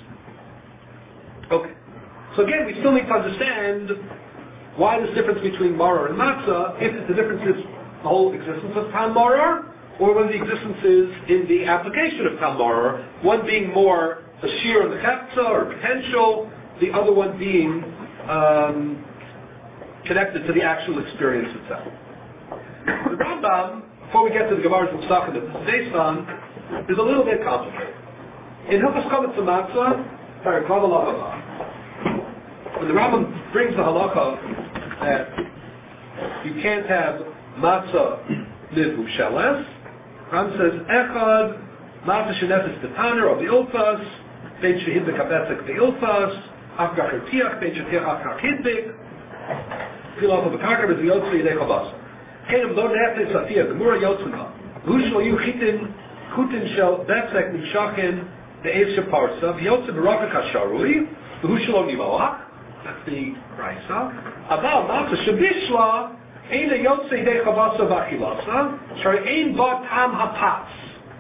Okay. So again, we still need to understand why this difference between maror and matzah, if the difference is the whole existence of Tam Maror, or whether the existence is in the application of Tam Maror, one being more a shear of the Chavetza or potential, the other one being um, connected to the actual experience itself. The Rambam, before we get to the Gemara's and Pesachim that this is based on, is a little bit complicated. In Hilchos Chametz Matzah, Parak Vav Halacha, when the Rambam brings the halacha that you can't have matzah nivusheles, Rambam says, Echad, matzah shenefes betaner, or beilfas, ben shehid bekabetzek beilfas, afgach ertiach, ben shetiach afgach hidbik, filav bekarkar, bez yotzu yidei chabasa. Kenem lo nefes afia, gemura yotzuna, v'ushlo yu chitin, chutin shel betzek nishachen, be'ez sheparsa, v'yotzu berakak hasharui, v'ushlo nimoach, that's the Raisa. Aval matzah shebishla, ein yotze yidei chavasa v'achilasa, shari ein ba tam hapatz.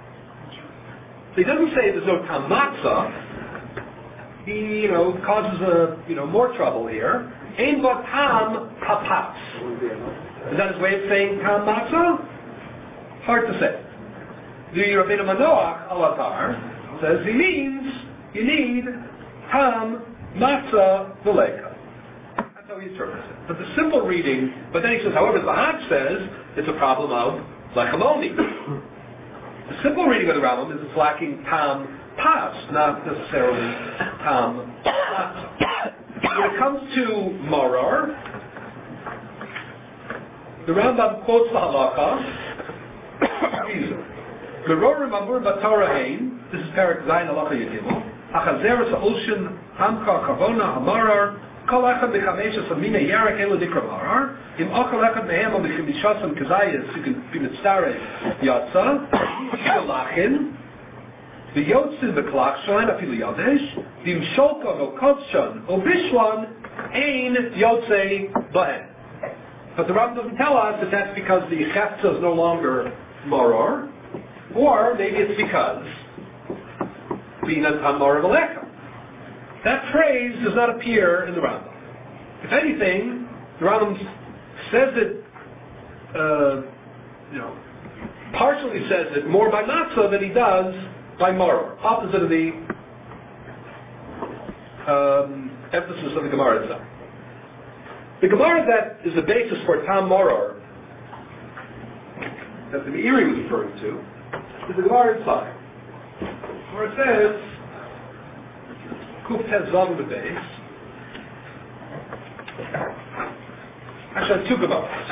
So he doesn't say there's no tam matzah. He, you know, causes a, you know, more trouble here. Ein ba tam hapatz. Is that his way of saying tam matzah? Hard to say. The Rabbeinu Manoach Alatar says he means you need tam matzah v'leika. he interprets it. But the simple reading, but then he says, however, the Bahag says it's a problem of lechamoni. The simple reading of the Rambam is it's lacking tam pas, not necessarily tam matzah. When it comes to marar, the Rambam quotes the halakha. Merorim amur batara ein. This is Parak Zayin halakha yedimo. Achazeres ha'olshin hamka kavona hamarar. Kol echad mechameshes amina yarek elu dikra marar. Im achal echad mehem amichamishasam kazayis. You can be mitzareh yatsa. Shalachin. V'yotzin v'klakshan afilu yadesh. V'im sholka v'kotshan obishlan ein yotzei bahen. But the Rambam doesn't tell us that that's because the cheftza is no longer maror, or maybe it's because being a tamar v'lecha. That phrase does not appear in the Rambam. If anything, the Rambam says it, uh, you know, partially says it more by matzah than he does by maror, opposite of the um, emphasis of the Gemara itself. The Gemara that is the basis for Tam Maror, that the Meiri was referring to, is the Gemara inside, where it says, Kuf Tes Zav the base. Actually, I have two Gemaras.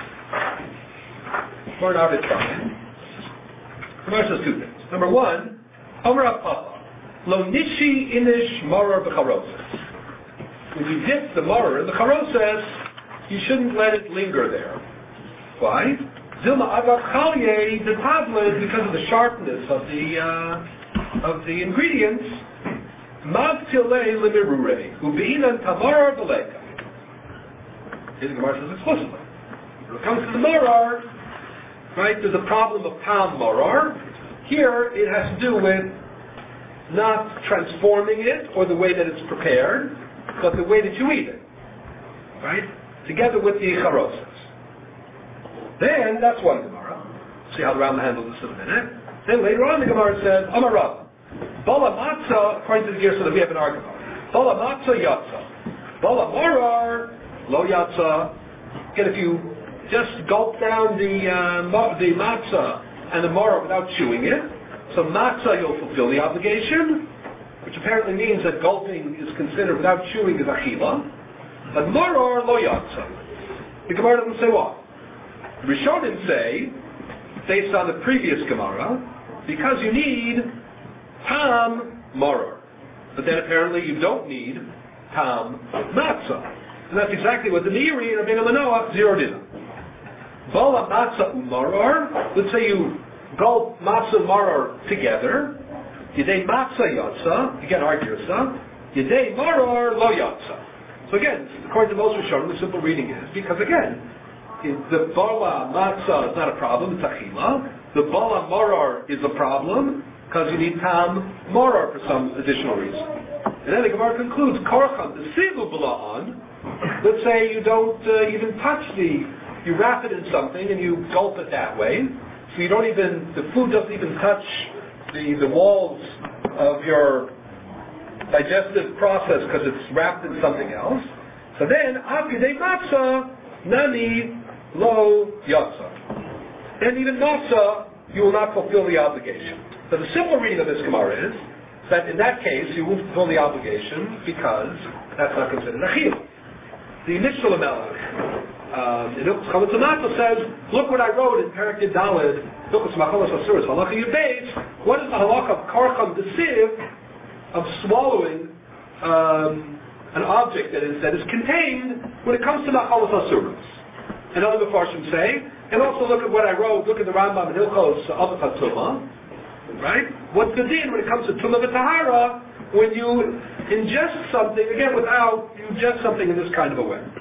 Gemara Navid Tzayin. Gemara says two things. Number one, Omer Papa, Lo Nishi Inish Maror B'Charoses. When you dip the Maror in the Charoses, you shouldn't let it linger there. Why? Zilma Agak Chalye, the tablet, because of the sharpness of the uh, of the ingredients, Mav Tilei Limirure, Ubinan Tamar Baleka. The Gemara says explicitly. When it comes to the Marar, right, there's a problem of Tam Marar. Here it has to do with not transforming it or the way that it's prepared, but the way that you eat it. Right? Together with the charoses. Then, that's one Gemara. See how the Rambam handles this in a minute. Then later on the Gemara says, Amar Bala Matzah, according to the gear so that we have an argument. Bala Matzah Yatza. Bala Marar, Lo Yatza. Again, if you just gulp down the, uh, the Matzah and the Marar without chewing it, so Matzah you'll fulfill the obligation, which apparently means that gulping is considered without chewing is Achila. But Maror Lo Yatza. The Gemara doesn't say what. The Rishonim say, based on the previous Gemara, because you need Tam Maror. But then apparently you don't need Tam Matzah. And that's exactly what the Meiri and Rabbeinu Manoach zeroed in on. Bala Matzah Umaror, let's say you gulp Matzah and Maror together, Yedei Matzah Yatza, again Argyasa, Yedei Maror Lo Yatza. So again, according to most Rishonim, the simple reading is, because again, the Bala Matzah is not a problem, it's Achila. The Bala Marar is a problem, because you need Tam Marar for some additional reason. And then the Gemara concludes, Korchan, the Sivu Bala'an, let's say you don't uh, even touch the, you wrap it in something and you gulp it that way, so you don't even, the food doesn't even touch the, the walls of your digestive process because it's wrapped in something else. So then, Afidei Matzah, Nani Lo Yatza. And even Matzah, you will not fulfill the obligation. So the simple reading of this Gemara is that in that case, you won't fulfill the obligation because that's not considered Achil. The initial Melech, um, in Ilkus Chametz Matzah says, look what I wrote in Perek Yud Daled, Ilkus Macholas Asuras, Halacha Yud Beis, what is the halacha of Karcham Desiv, of swallowing um, an object that is that is contained when it comes to Machalas Asuras. And other Mefarshim say, and also look at what I wrote, look at the Rambam in Hilchos Avachat Tumah, right? What's the din when it comes to Tumah v'Tahara, when you ingest something, again without, you ingest something in this kind of a way.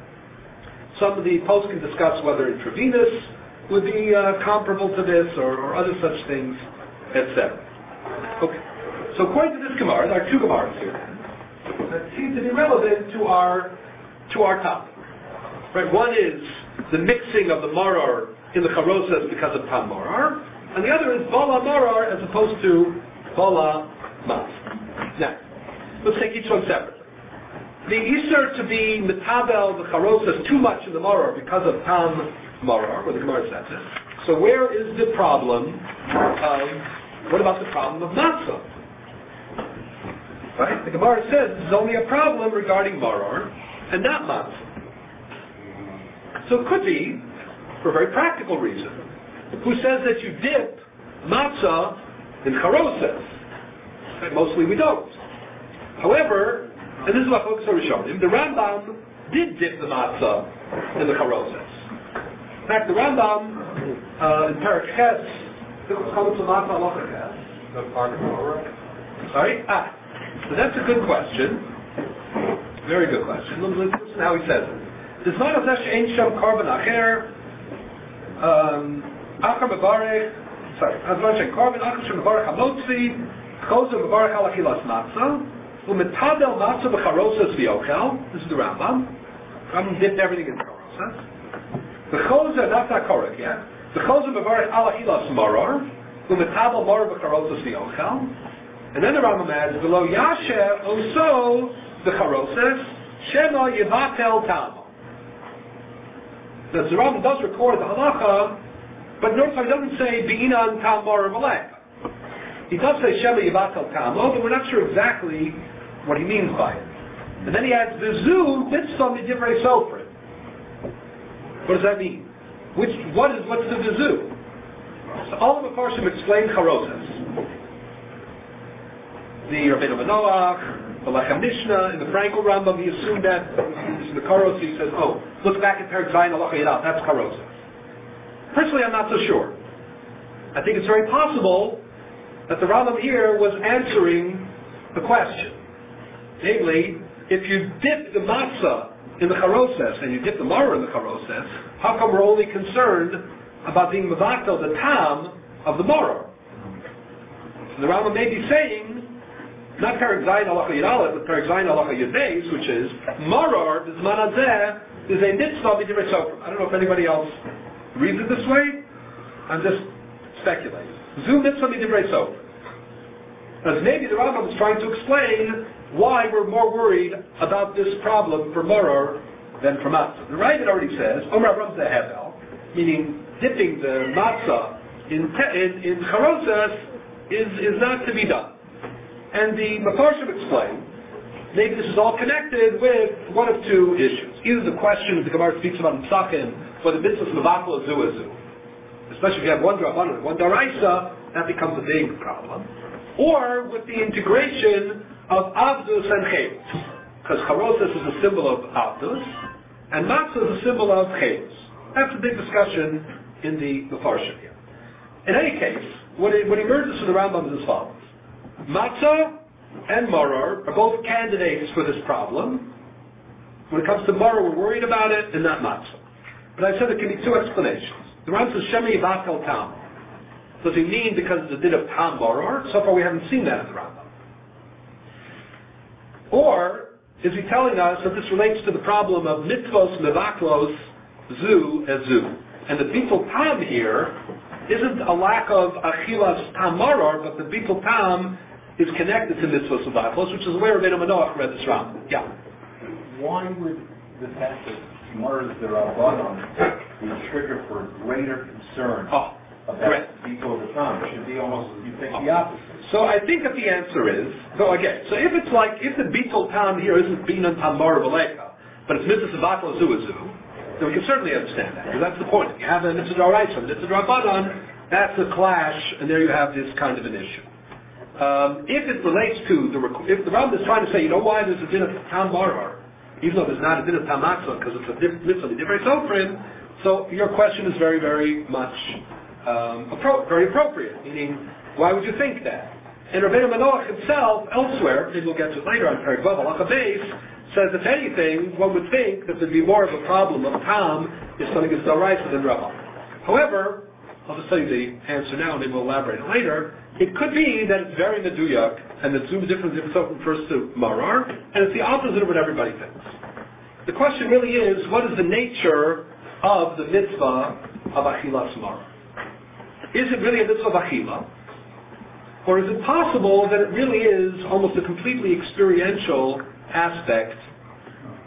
Some of the posts can discuss whether intravenous would be uh, comparable to this, or, or other such things, et cetera. Okay. So according to this Gemara, there are two Gemaras here that seem to be relevant to our to our topic. Right? One is the mixing of the marar in the charoses because of tam marar, and the other is bala marar as opposed to bala mas. Now, let's take each one separately. the Isser to be metabel the charosas too much in the maror because of tam maror, where the Gemara says it. So where is the problem of, what about the problem of matzah? Right? The Gemara says this is only a problem regarding maror and not matzah. So it could be, for a very practical reason, who says that you dip matzah in charosas. Right? Mostly we don't. However, and this is what focus on Rishonim, the Rambam did dip the matzah in the charosas. In fact, the Rambam uh, in Perek Ches, it's called the matzah halacha ches. The part of Torah? Sorry? Ah, so that's a good question. Very good question. Listen to how he says it. This man of Zesh Ein Shem Korban Acher, Acher Mevarech, sorry, Azman Shem Korban Acher Shem Mevarech Hamotzi, Chozer Mevarech Al Achilas Matzah, Umetadel Matzah B'Charosas V'Yochel. This is the Rambam. Rambam dipped everything in Charosas. The Chozer, that's not correct yet. The Chozer Mevarech Al Achilas Maror, Umetadel Maror B'Charosas V'Yochel. And then the Rambam adds, V'lo Yasher Oso B'Charosas, Shema Yevatel Tamo. The Rambam does record the halacha, but notice how he doesn't say Be'inan Tam Maror V'Lek. He does say Shema Yivatel Tamo, but we're not sure exactly what he means by it. And then he adds V'zu Mitzvah Midivrei Sofrim. What does that mean? Which what is what's the V'zu? So all of the Parshim explain Charosas. The Rabbeinu Manoach, the Lechem Mishnah, in the Frankel Rambam, he assumed that in the Karos he says, oh, look back at Perek Zayin Halacha Yidal, that's Charosas. Personally, I'm not so sure. I think it's very possible that the Rambam here was answering the question. Namely, if you dip the matzah in the charosas and you dip the maror in the charosas, how come we're only concerned about being mevatel the tam of the maror? So the Rambam may be saying, not Perek Zayin Halacha Yidal, but Perek Zayin Halacha Yudbeis, which is maror b'zman hazeh is a mitzvah b'divrei sofrim. I don't know if anybody else reads it this way. I'm just speculating. Zu mitzvah b'divrei sofrim. Because maybe the Rambam is trying to explain why we're more worried about this problem for maror than for matzah. The Ravid already says, Omer Avram Zehebel, meaning dipping the matzah in in, in charosas is, is not to be done. And the Mefarshim explain, maybe this is all connected with one of two issues. Either the question that the Gemara speaks about in Psachim, whether mitzvahs mevatel azu azu. Especially if you have one drabanan and one daraisa, that becomes a big problem. Or with the integration of Avdus and Chelus. Because Charosas is a symbol of Avdus, and Matzah is a symbol of Chelus. That's a big discussion in the Mefarshim here. In any case, what, it, what emerges from the Rambam is as follows. Matzah and maror are both candidates for this problem. When it comes to maror, we're worried about it, and not matzah. But I said there can be two explanations. The Rambam says, Shema Yivatel Tam. Does he mean because it's a din of tam maror? So far we haven't seen that in the Rambam. Or is he telling us that this relates to the problem of mitzvos mevaklos zu as zu? And the bitul tam here isn't a lack of achilas tam maror, but the bitul tam is connected to mitzvos mevaklos, which is where Rabbeinu Manoach read this Rambam. Yeah. Why would the fact that maror is the rabbanon be a trigger for greater concern? Oh. About people of the time? It should be almost, you think, the opposite. So I think that the answer is, so again, so if it's like, if the bittul tam here isn't binan tam maror v'leika, but it's mitzvah sevatel zu azu, then we can certainly understand that, because that's the point. If you have a mitzvah d'oraisa, a mitzvah d'rabbanan, that's a clash, and there you have this kind of an issue. Um, if it relates to the, if the Rambam is trying to say, you know why there's a din of tam maror, even though there's not a din of tam matzah, because it's a mitzvah divrei sofrim, so your question is very, very much Um, appro- very appropriate, meaning, why would you think that? And Rabbeinu Manoach himself, elsewhere, maybe we'll get to it later on Perek Vav Halacha Beis, says if anything, one would think that there'd be more of a problem of tam if something is d'oraisa than rabban. However, I'll just tell you the answer now, and maybe we'll elaborate it later. It could be that it's very meduyak, and the zoom difference if it's open first to marar, and it's the opposite of what everybody thinks. The question really is, what is the nature of the mitzvah of achilas marar? Is it really a mitzvah of achila? Or is it possible that it really is almost a completely experiential aspect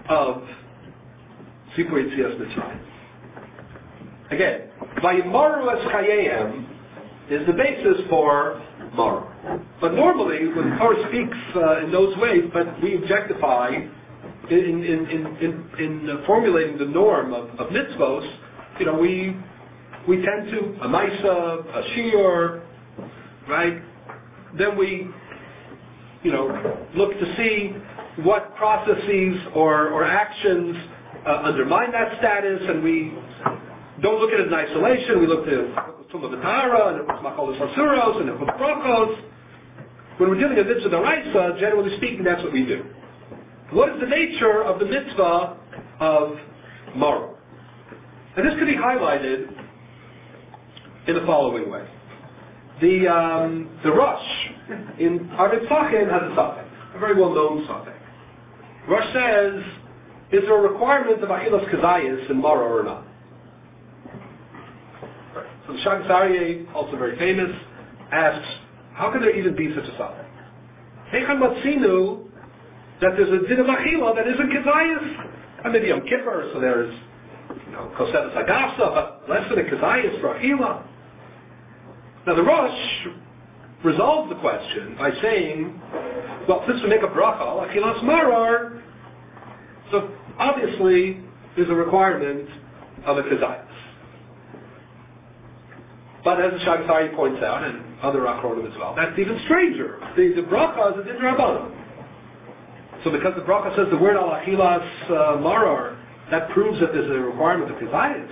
of Sipur Yetzias Mitzrayim. Again, Vayimaru es Chayeihem is the basis for Maror. But normally, when the Torah speaks uh, in those ways, but we objectify in in in in, in uh, formulating the norm of, of mitzvos, you know, we we tend to a Maisa, a Shiur, right? Then we, you know, look to see what processes or, or actions uh, undermine that status, and we don't look at it in isolation. We look to Tumah V'Tahara, and Macholos Hasuros, and Nechut Brachos. When we're dealing with mitzvah d'oraisa, generally speaking, that's what we do. What is the nature of the mitzvah of Maror? And this can be highlighted in the following way. The um, the Rosh in Arvei Tzachim has a suffix, a very well-known suffix. Rosh says, is there a requirement of Achilas Kazayis in Maror or not? So the Shagas Aryeh, also very famous, asks, how can there even be such a suffix? Heichan Matzinu, that there's a din of Achila that isn't Kazayis. And maybe Yom Kippur, so there's, you know, Koseves Agafsa, but less than a Kazayis for Achila. Now the Rosh resolved the question by saying, well, since we make a bracha, Achilas Maror, so obviously there's a requirement of a Kazayis. But as the Shagas Aryeh points out, and other Achronim as well, that's even stranger. The, the bracha is a din Rabbanan. So because the bracha says the word al Achilas uh, Maror, that proves that there's a requirement of Kazayis.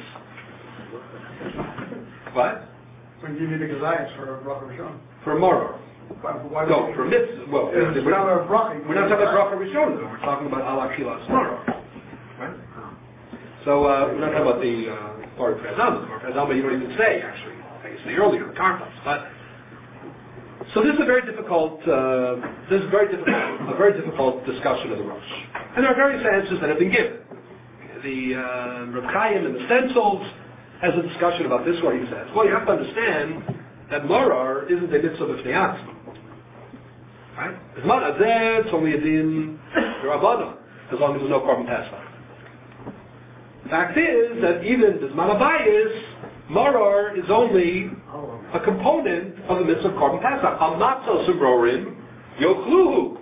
What? When you need a Kazayis for a bracha rishon. For a Maror. Why No, for mitzvah. Well, It's we're, not a bracha. we're not talking about bracha rishon, though. We're talking about al Achilas Maror. Right? So uh, we're not talking about the uh, Bar Prezama. Bar Prezama you don't even say, actually. I say earlier, the Karpas. But so this is a very difficult, uh, this is very difficult, a very difficult discussion of the Rosh. And there are various answers that have been given. The uh, Reb Chaim in the Stencils has a discussion about this where he says, well, you have to understand that Maror isn't a mitzvah b'fnei atzma. Right? Zman hazeh, it's only a din Rabbanan, as long as there's no Korban Pesach. Fact is that even the Zman Habayis, Maror is only a component of the mitzvah of Korban Pesach. Al matzah sumrorim yochluhu.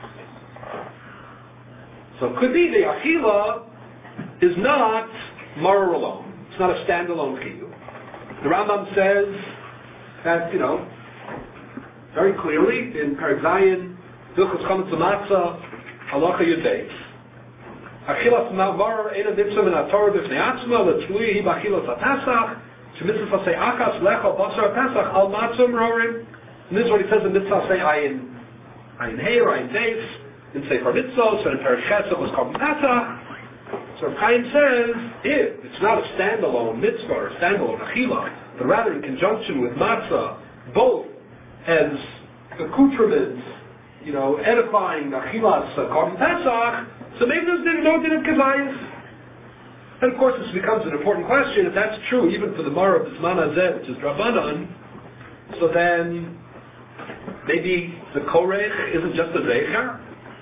So it could be the Achila is not Maror alone. It's not a standalone chiyuv. The Rambam says that, you know, very clearly in Perek Zayin, Hilchos Chametz Matzah, Halacha Yud Beis, Achilas Maror ein a mitzvah min haTorah b'fnei atzma, letzlui hi b'achilas haPesach, shemitzvah say akas lecha basar haPesach al matzah mrorim. And this is what he says in mitzvah say ayin ayin hey or ayin beis in Sefer Mitzvos, and in Perek Ches it was Korban Pesach. So Chaim says, if it's not a standalone mitzvah or a standalone achila, but rather in conjunction with matzah, both as accoutrements, you know, edifying achilas uh, Korban Pesach, so maybe there's no din of Kazayis. And of course this becomes an important question, if that's true even for the Maror of Zman Hazeh, which is Rabbanan, so then maybe the Korech isn't just a Zeicher?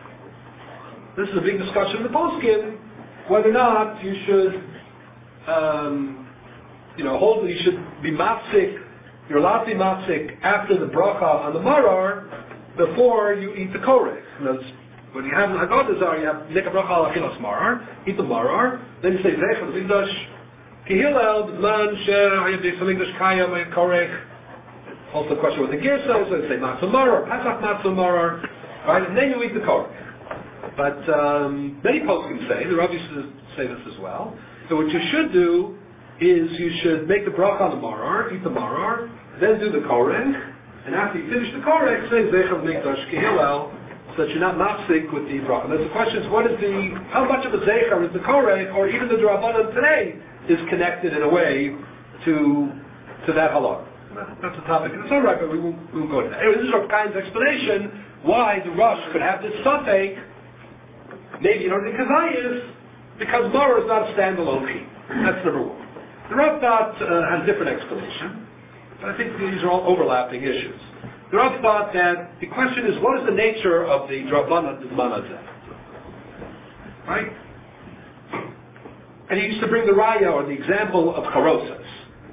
This is a big discussion in the Poskim, whether or not you should, um, you know, hold that you should be mafsik, you're allowed to be mafsik after the bracha on the Maror before you eat the Korech. When you have the Haggadah, you have make a bracha al Achilas Maror, eat the Maror, then you say Zeich B'Mikdash Ki Hillel B'Zman She'Haya B'Mikdash Kaya May Korech. Also the question with the Girsa, so you say Matzah Maror, Pesach Matzah Maror, right, and then you eat the Korech. But um, many poskim say, the rabbis say this as well, that what you should do is you should make the bracha on the Maror, eat the Maror, then do the Korech, and after you finish the Korech, say Zeich B'Mikdash Ki Hillel, so that you're not mafsik with the bracha. Now the question is, what is the, how much of a zeicher is the korech, or even the D'Rabbanan today, is connected in a way to to that halakha? That's a topic. It's all right, but we won't, we won't go into that. Anyway, this is Rav Chaim's explanation why the Rosh could have this suffix. Maybe you don't think Kazayis, because Maror is not a standalone key. That's number one. The Rav Dot uh, has a different explanation, but I think these are all overlapping issues. The Rav thought that the question is, what is the nature of the D'Rabbanan Zman Hazeh? Right? and he used to bring the raya, or the example of charosas.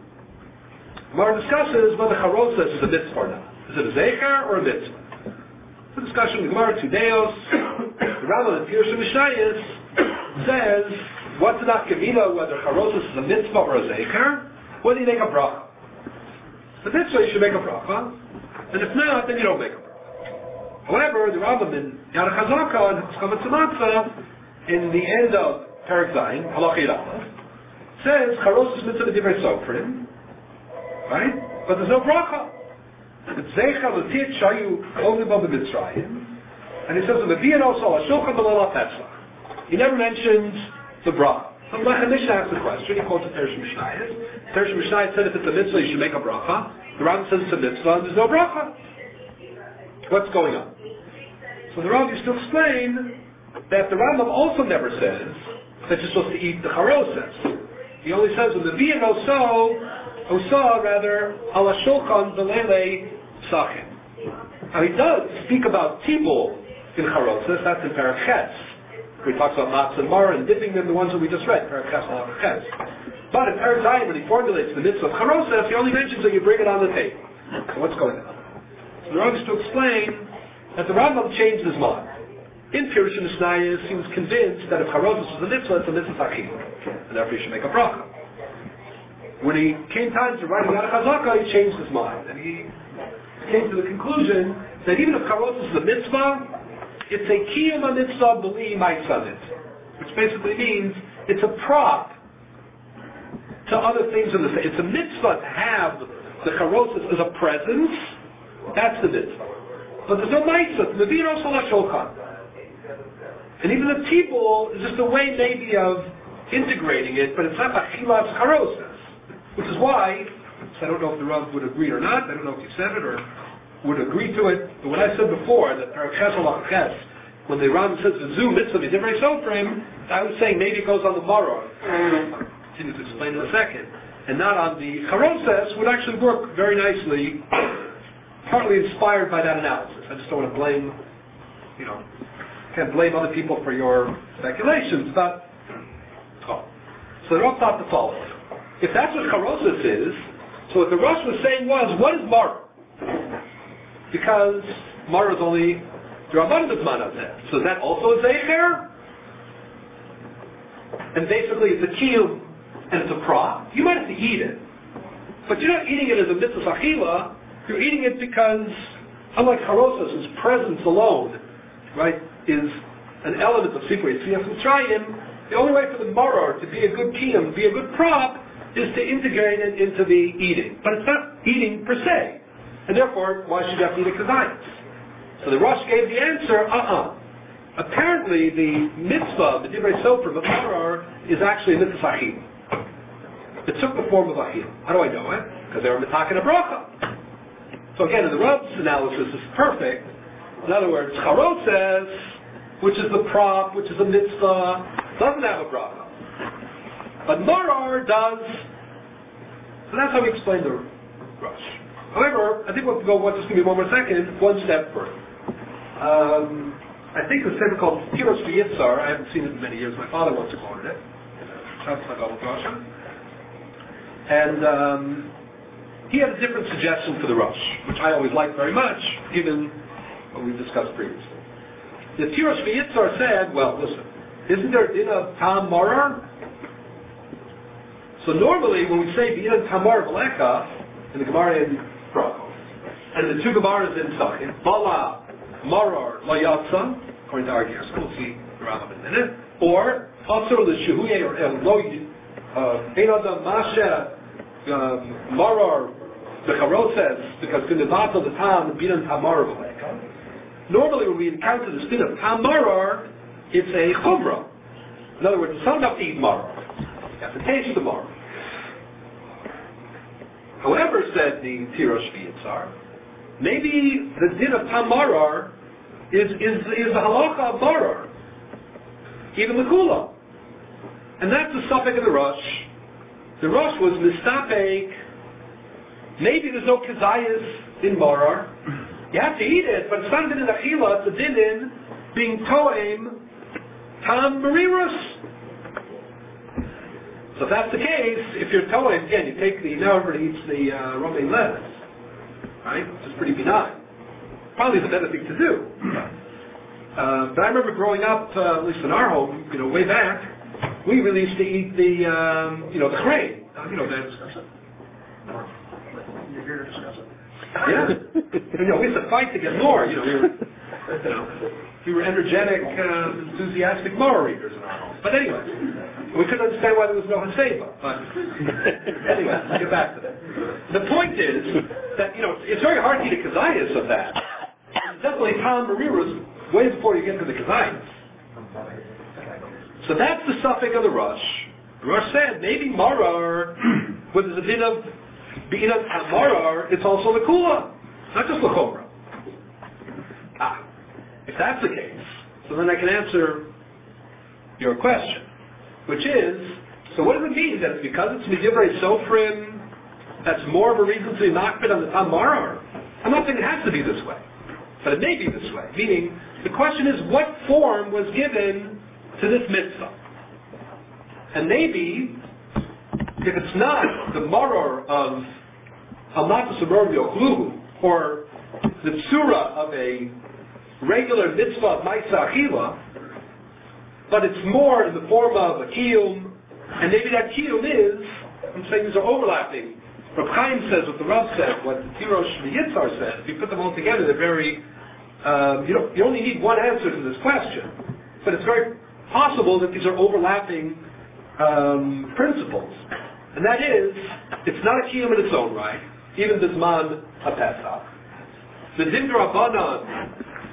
Gemara discusses whether charosas is a mitzvah or not. Is it a zecher or a mitzvah? The discussion with Gemara, Tudeos, the Rambam in Pirush Mishnayos says, what's not kavina, whether charosas is a mitzvah or a zecher? When do you make a bracha? The mitzvah, you should make a bracha, and if not, then you don't make a bracha. However, the Rambam in Yad Chazaka and Chaskamat Tzematzah, in the end of Perek Zayin, Halach Yirah, says charosas mitzvah divrei sofrim, right? But there's no bracha. It's zeicha l'tit shayu only above the Mitzrayim, and he says the Levian also a shulchan b'leila tetzlach. He never mentions the bracha. So Lechem Mishnah asks the question. He quotes the Teresh Mishnayos. Teresh Mishnayos said if it's a mitzvah, you should make a bracha. The Rambam says it's a mitzvah, and there's no bracha. What's going on? So the Rambam used to explain that the Rambam also never says that you're supposed to eat the charosas. He only says when the Levian also Osa, rather, ala shulchan v'leilei sachin. Now he does speak about tibul in charosas, that's in Perek Ches, where he talks about matzah and mar and dipping them, the ones that we just read, Perek Ches and Perek Ches. But in Perek Zayin, when he formulates the mitzvah of charosas, he only mentions that you bring it on the table. So what's going on? So the Rambam is to explain that the Rambam changed his mind. In Pirush Mishnayos, he was convinced that if charosas is a mitzvah, it's a mitzvah achil, and therefore you should make a bracha. When he came time to write Yad Chazaka, he changed his mind. And he came to the conclusion that even if charosas is a mitzvah, it's a kiyum a mitzvah b'li maitzanit, which basically means it's a prop to other things in the faith. It's a mitzvah to have the charosas as a presence. That's the mitzvah. But there's no maitzah. Levino Salah Shulchan. And even the tibul is just a way maybe of integrating it, but it's not achilas charosas. Which is why, so I don't know if the Rav would agree or not, I don't know if you said it or would agree to it, but when I said before that Perek Ches Halach Ches, when the Rav says V'zu mitzvah divrei sofrim, I was saying maybe it goes on the maror. I'll continue to explain in a second. And not on the charosas, would actually work very nicely, partly inspired by that analysis. I just don't want to blame, you know, can't blame other people for your speculations, but, oh. So the Rav thought the following. If that's what charosas is, so what the Rosh was saying was, what is Mar? Because Mar is only Rabban B'zman. So is that also a Zeicher? And basically it's a kiyum and it's a prop. You might have to eat it. But you're not eating it as a mitzvah achila, you're eating it because, unlike charosas, whose presence alone, right, is an element of Sifrei Tziyas Mitzrayim, the only way for the Maror to be a good kiyum, be a good prop, is to integrate it into the eating. But it's not eating per se. And therefore, why should you have to eat a kazayas? So the Rosh gave the answer, uh-uh. Apparently the mitzvah, the divrei sofrim of Maror, is actually a mitzvah achil. It took the form of achil. How do I know it? Because they were mitaken a bracha. So again, in the Rav's analysis, is perfect. In other words, charosas, which is the prop, which is a mitzvah, doesn't have a bracha. But Maror does. So that's how we explain the Rosh. However, I think we'll go one, just give me one more second, one step further. Um, I think the sefer called Tiros V'Yitzar, I haven't seen it in many years, my father once quoted it. And um, he had a different suggestion for the Rosh, which I always liked very much, given what we've discussed previously. The Tiros V'Yitzar said, well, listen, isn't there a din of Tam Maror? So normally, when we say B'Inan Tamar V'Lecha, in the Gemara in Brachos, and the two Gemaras in Sachin, Bala, Maror, La Yatsa, according to our gears, we'll see the Rambam in a minute, or Asur L'Shehuye, or Lo Ein Adam Masha, Maror, the Charo says, because Gnevata the Tam, B'Inan Tamar V'Lecha. Normally, when we encounter the spin of Tam Maror, it's a Chumrah. In other words, it's not enough to eat Maror. You have to taste the Maror. However, said the Tirosh V'Yitzar, maybe the din of Tam Maror is, is, is the halacha of Maror, even the Kula. And that's the suffix of the Rosh. The Rosh was mistapek, maybe there's no kazayas in Maror. You have to eat it, but it's not a din in Achila, it's a din in being toem Tam Mariros. So if that's the case, if you're telling, again, you take the, now everybody eats the uh, romaine lettuce, right? Which is pretty benign. Probably the better thing to do. Uh, but I remember growing up, uh, at least in our home, you know, way back, we really used to eat the, um, you know, the crane. Uh, you know, that's... You're here to discuss it. Yeah. You know, we used to fight to get more. You know, we were, you know, we were energetic, uh, enthusiastic Mara readers in our home. But anyway, we couldn't understand why there was no Haseba. But anyway, let's get back to that. The point is that, you know, it's very hard to eat a kazayas of that. It's definitely Tom Mariras way before you get to the kazayas. So that's the suffix of the Rosh. The Rosh said maybe Marar, when there's a bit of B'inat Marar, it's also the Kula, not just the Chomra. Ah, if that's the case, so then I can answer your question, which is, so what does it mean that it's because it's Midivrei Sofrim, that's more of a reason to be makbid on the Tam Marar? I'm not saying it has to be this way, but it may be this way. Meaning, the question is, what form was given to this mitzvah? And maybe, if it's not the Marar of Amatus Amor Yokluhu, or the tsura of a regular mitzvah of Maisa Achila, but it's more in the form of a kiyum, and maybe that kiyum is, I'm saying these are overlapping. Rav Chaim says what the Rav said, what the Tirosh Yitzhar said. If you put them all together, they're very, um, you don't, you only need one answer to this question. But it's very possible that these are overlapping um, principles. And that is, it's not a kiyum in its own right, even Bisman HaPesach. The Din D'Rabbanan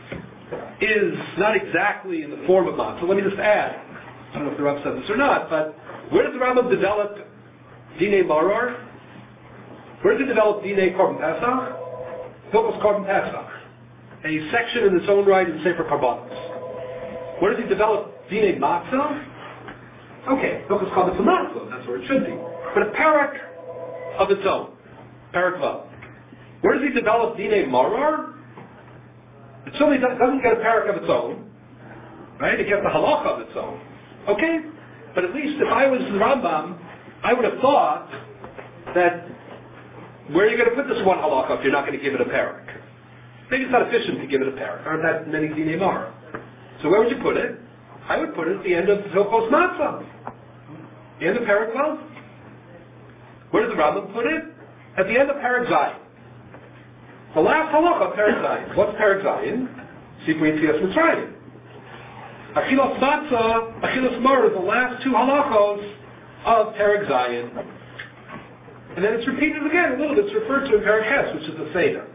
is not exactly in the form of matzah. So let me just add, I don't know if the Rav said this or not, but where does the Rambam develop Dinei Marar? Where does he develop Dinei Korban Pesach? Hilchos Korban Pesach, a section in its own right in Sefer Karbanos. Where does he develop Dinei Matzah? Okay, Hilchos Korban Matzah, that's where it should be. But a parak of its own, parak vav. Where does he develop Dinei Marar? It certainly doesn't get a parak of its own, right? It gets a halacha of its own. Okay? But at least if I was the Rambam, I would have thought that where are you going to put this one halacha if you're not going to give it a parak? Maybe it's not efficient to give it a parak. There aren't that many Dinei Marar. So where would you put it? I would put it at the end of Hilchos Matzah. The end of parak vav. Where does the Rambam put it? At the end of parak zayin. The last halacha of parak zayin. What's parak zayin? Sipur Yetzias Mitzrayim. Achilas matzah, achilas mar is the last two halachos of parak zayin. And then it's repeated again a little bit. It's referred to in parak ches, which is the seder.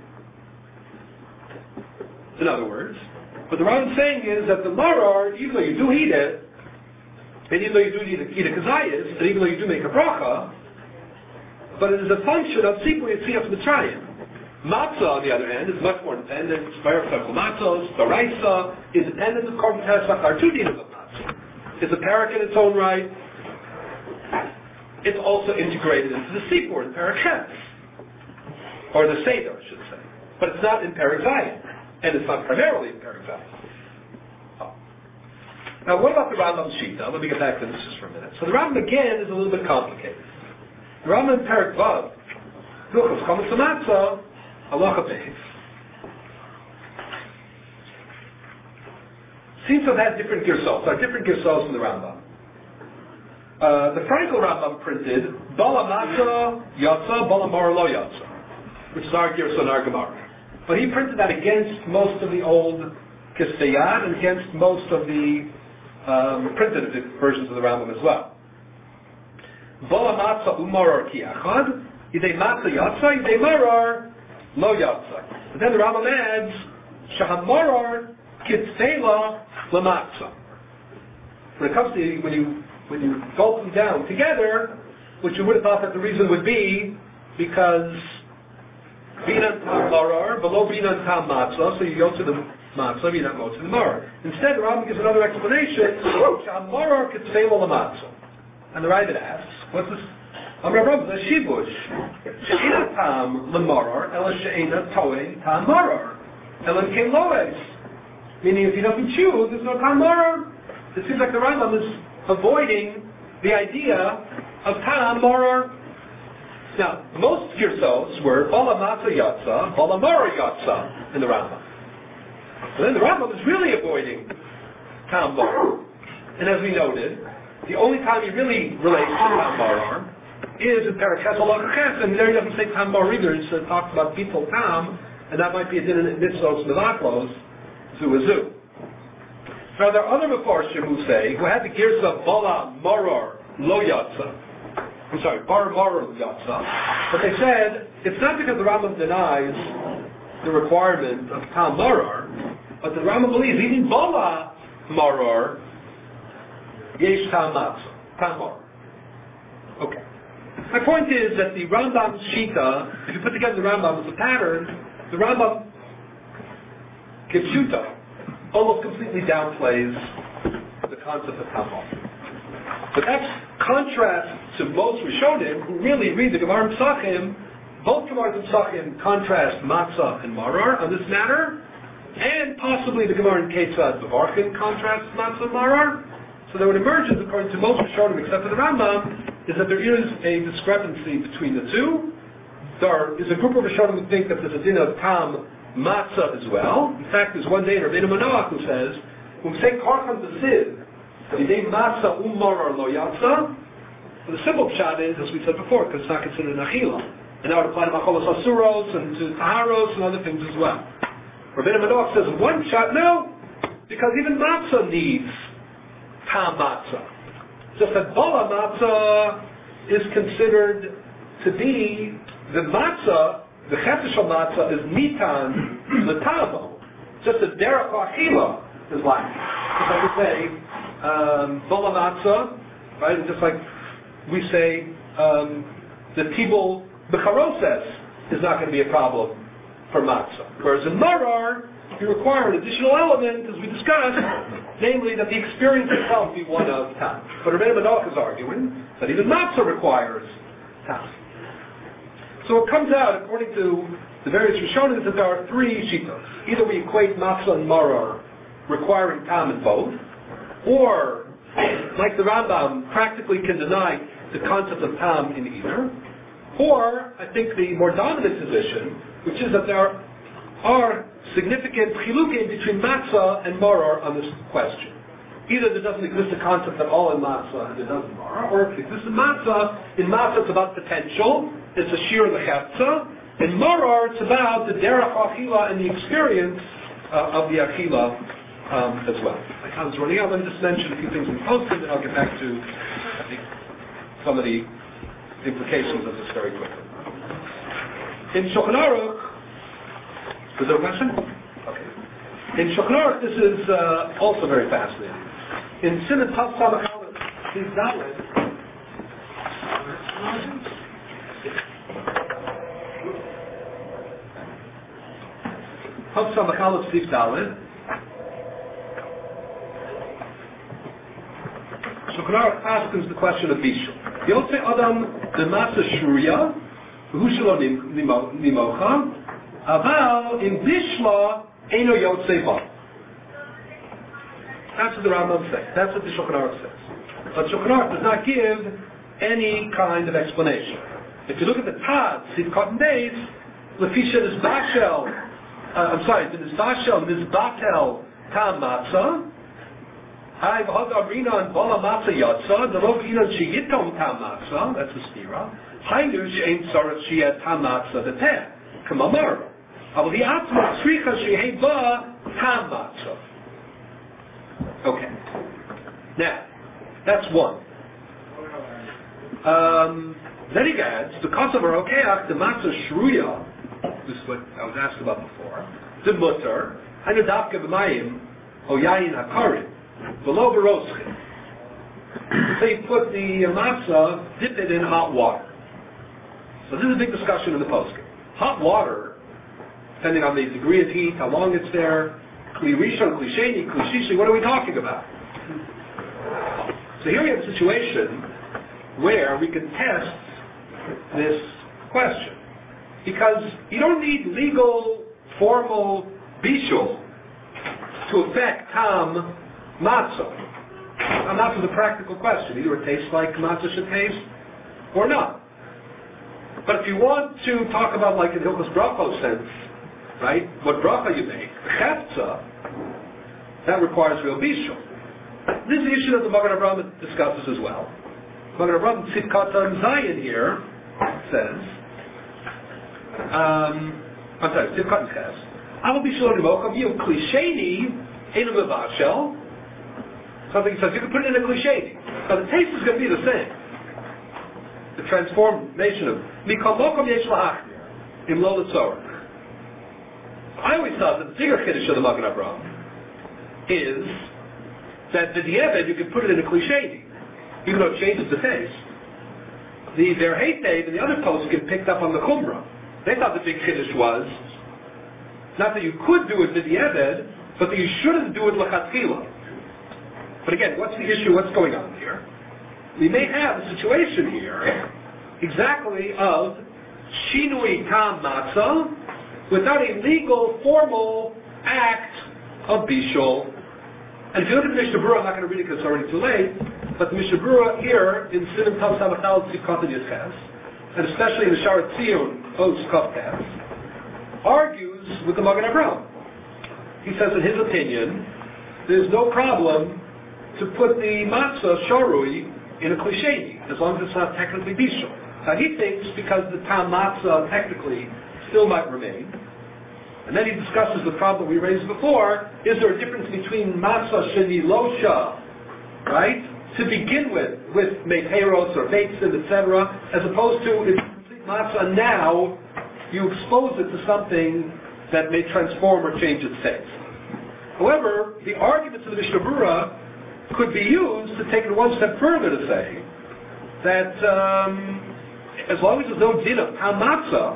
In other words, what the Rambam is saying is that the marar, even though you do eat it, and even though you do eat a, eat a kazayas, and even though you do make a bracha, but it is a function of Sipur Yetzias Mitzrayim. Matzah, on the other hand, is much more independent. Baruch Tzachul Matzos, Baraisa, independent of Korban Pesach. There are two dinim of Matzah. It's a parak in its own right. It's also integrated into the Sipur in parak ches, or the Seder, I should say. But it's not in parak zayin, and it's not primarily in parak zayin. Oh. Now, what about the Rambam Shita? Let me get back to this just for a minute. So the Rambam again is a little bit complicated. The Rambam in parak vav, Hilchos Chametz Matzah, halacha beis, seems to have had different girsos. There are different girsos in the Rambam. Uh, the Frankel Rambam printed Bala Matzah Yatza, Bala Mar Lo Yatza, which is our girsa and our Gemara. But he printed that against most of the old Kisteyad and against most of the um, printed versions of the Rambam as well. Bala Matzah Umarar Ki Achad, Yidei Matzah Yatza, Yidei Marar Lo Yatza. But then the Rambam adds Shahamarar Kitzela Lamatzah. When it comes to when you when you gulp them down together, which you would have thought that the reason would be because Binan Tam Marar, below Binan Tam Matzah, so you go to the Matzah, Binan go to the Marar. Instead, the Rambam gives another explanation, Shahamarar Kitzela Lamatzah. And the Ravid asks, what's this? Amar Rav, the Shibush. She'ina Tam Lamarar, Ela She'ina Toei Tam Marar. Ela Kem Loes. Meaning, if he doesn't chew, there's no Tam Marar. It seems like the Rambam is avoiding the idea of tam maror. Now, most girsos were bala matzah yatsa, bala maror yatsa in the Rambam. But then the Rambam is really avoiding tam maror. And as we noted, the only time he really relates to tam maror is in Paraket Halacha, and there he doesn't say tam maror either. He uh, talks about bittul tam, and that might be a din in mitzvos mevaklos, zu a zu. Now there are other Mefarshim who say, who had the gears of bala maror lo yatsa, I'm sorry, bar maror yatsa, but they said, it's not because the Rambam denies the requirement of tam maror, but the Rambam believes even bala maror yesh tam matzah, tam maror. Okay. My point is that the Rambam's Shita, if you put together the Rambam as a pattern, the Rambam Kipshuta almost completely downplays the concept of Tamar. But that's contrast to most Rishonim who really read the Gemara and Pesachim. Both Gemara and Pesachim contrast Matzah and Marar on this matter, and possibly the Gemara and Ketzad Bevarchin contrasts Matzah and Marar. So that what emerges, according to most Rishonim, except for the Rambam, is that there is a discrepancy between the two. There is a group of Rishonim who think that there's a din of Tam Matzah as well. In fact, there's one day in Rabbeinu Manoach who says, when we say Karchan B'Siv, the day Matzah Umar Lo Yatsa, the simple pshat is, as we said before, because it's not considered an Achila. And that would apply to Macholos Asuros and to Taharos and other things as well. Rabbeinu Manoach says, one pshat, no, because even Matzah needs Tam Matzah. Just that Bala Matzah is considered to be the Matzah, the Chefesh Matzah is Nitan Latavo. Just the Derech Achila is lacking. Just like we say, um, Bala Matzah, right? And just like we say, um, the Tibul B'charoses is not going to be a problem for Matzah. Whereas in Marar, you require an additional element, as we discussed, namely that the experience itself be one of tam. But Rabbeinu Manoach is arguing that even matzah requires tam. So it comes out, according to the various Rishonim, that there are three shitos. Either we equate matzah and marar requiring tam in both, or, like the Rambam, practically can deny the concept of tam in either, or, I think the more dominant position, which is that there are are significant chilukim between matzah and marar on this question. Either there doesn't exist a concept at all in matzah and there doesn't marar, or if it exists in matzah, in matzah it's about potential, it's a shir l'chefza. In marar it's about the derech achila and the experience uh, of the achila um, as well. My time's running out. Let me just mention a few things we posted, and I'll get back to I think some of the implications of this very quickly. In Shulchan Aruch, is there a question? Okay. In Shulchan Aruch, this is uh, also very fascinating. In Siman Tav Samach Aleph, Siv Dalet, Tav Samach Aleph, Siv Dalet, Shulchan Aruch asks the question of Bishul. Yotze Adam the Masa Shruya, Hu Shelo Nimocha, Aval in Bishla Eino Yotzei Ba. That's what the Rambam says. That's what the Shulchan Aruch says. But Shulchan Aruch does not give any kind of explanation. If you look at the Tad, Siv Cotton Days, Lefisha is Bashel, uh, I'm sorry, the Bashel, Mizbatel Tam Matzah, Hai V'Hod Abrina and Bala Matzah Yatza, the Rov Inon Sheyitom Tam Matzah, that's the Stira, Hainu Shein Tzarech Sheyat Tam Matzah V'Teh, Kamamar. Okay. Now, that's one. Um, then he adds, the Kosovar Okeach, the Matzah Shruya, this is what I was asked about before, the Mutter, Hanadavka B'mayim, Oyayin HaKarim, below Baroschin. So you put the matzah, dip it in hot water. So this is a big discussion in the poskim. Hot water, depending on the degree of heat, how long it's there, kli rishon, kli sheni, kli shishi, what are we talking about? So here we have a situation where we can test this question. Because you don't need legal, formal bishul to affect tam matzah. Tam matzah is a practical question. Either it tastes like matzah should taste, or not. But if you want to talk about like in Hilchos Brachos sense, right, what bracha you make, Chefza, that requires real bishul. This is the issue that the Magen Avraham discusses as well. Magen Avraham Tzidkatan Zayin here says, um, I'm sorry, Tzidkatan Ches, Aval bishul onimochav yom klisheni enu mevashel. Something says you can put it in a klisheni. Now the taste is going to be the same. The transformation of mikol mokom yesh la'achmir im lo l'tzorach. I always thought that the bigger chiddush of the Magen Avraham is that the dieved you can put it in a klisheni, even though it changes the taste. The their Heitev and the other poskim picked up on the chumrah. They thought the big chiddush was not that you could do it b'dieved, but that you shouldn't do it l'chatchila. But again, what's the issue? What's going on here? We may have a situation here exactly of shinui tam matzah without a legal, formal act of bishul. And if you look at the Mishnah Berurah, I'm not going to read it because it's already too late, but the Mishnah Berurah here in Sinim Tav Samachal Tzivkot and Yisches, and especially in the Shara Tzion Oz Kovtes, argues with the Magen Avraham. He says in his opinion, there's no problem to put the matzah sharui in a klisheni, as long as it's not technically bishul. Now he thinks because the tam matzah technically still might remain, and then he discusses the problem we raised before, is there a difference between matzah sheni losha, right, to begin with, with meiteros or meitzim, et cetera, as opposed to it's complete matzah now, you expose it to something that may transform or change its taste. However, the arguments of the Mishnah Berurah could be used to take it one step further to say that um, as long as there's no din of tam matzah,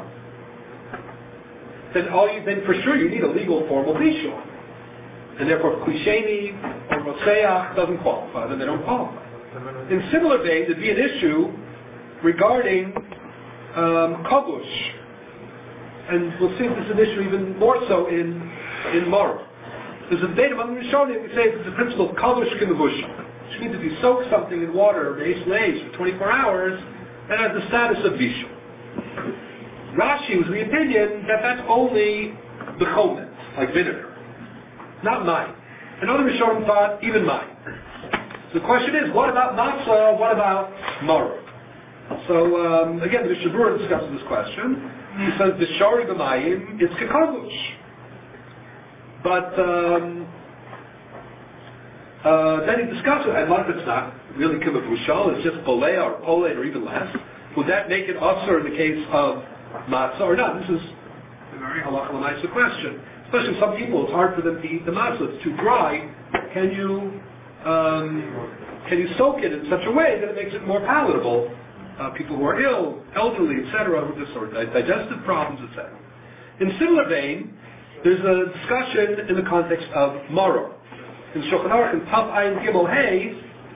then all you then for sure you need a legal formal bishul, and therefore klisheni or roseach doesn't qualify, then they don't qualify. In similar vein, there'd be an issue regarding um, kavush, and we'll see if this is an issue even more so in in Morah. There's a debate among the Rishonim. We say it's the principle of kavush k'mevusha, which means if you soak something in water, mace lays for twenty-four hours, that has the status of bishul. Rashi was of the opinion that that's only the chomet, like vinegar, not mine. And other Rishonim thought even mine. So the question is, what about matzah? What about maror? So um, again, the Mishnah Berurah discusses this question. He says the shari b'mayim it's kekavush, but um, uh, then he discusses, and what if it's not really kimavushal? It's just bolea or pole or even less. Would that make it usher in the case of matzah or not? This is a very halacha l'maisa question. Especially some people, it's hard for them to eat the matzah. It's too dry. Can you um, can you soak it in such a way that it makes it more palatable? Uh, people who are ill, elderly, et cetera, with this sort of digestive problems, et cetera. In similar vein, there's a discussion in the context of maror. In Shulchan Aruch in Tav Ayin Gimel Hey,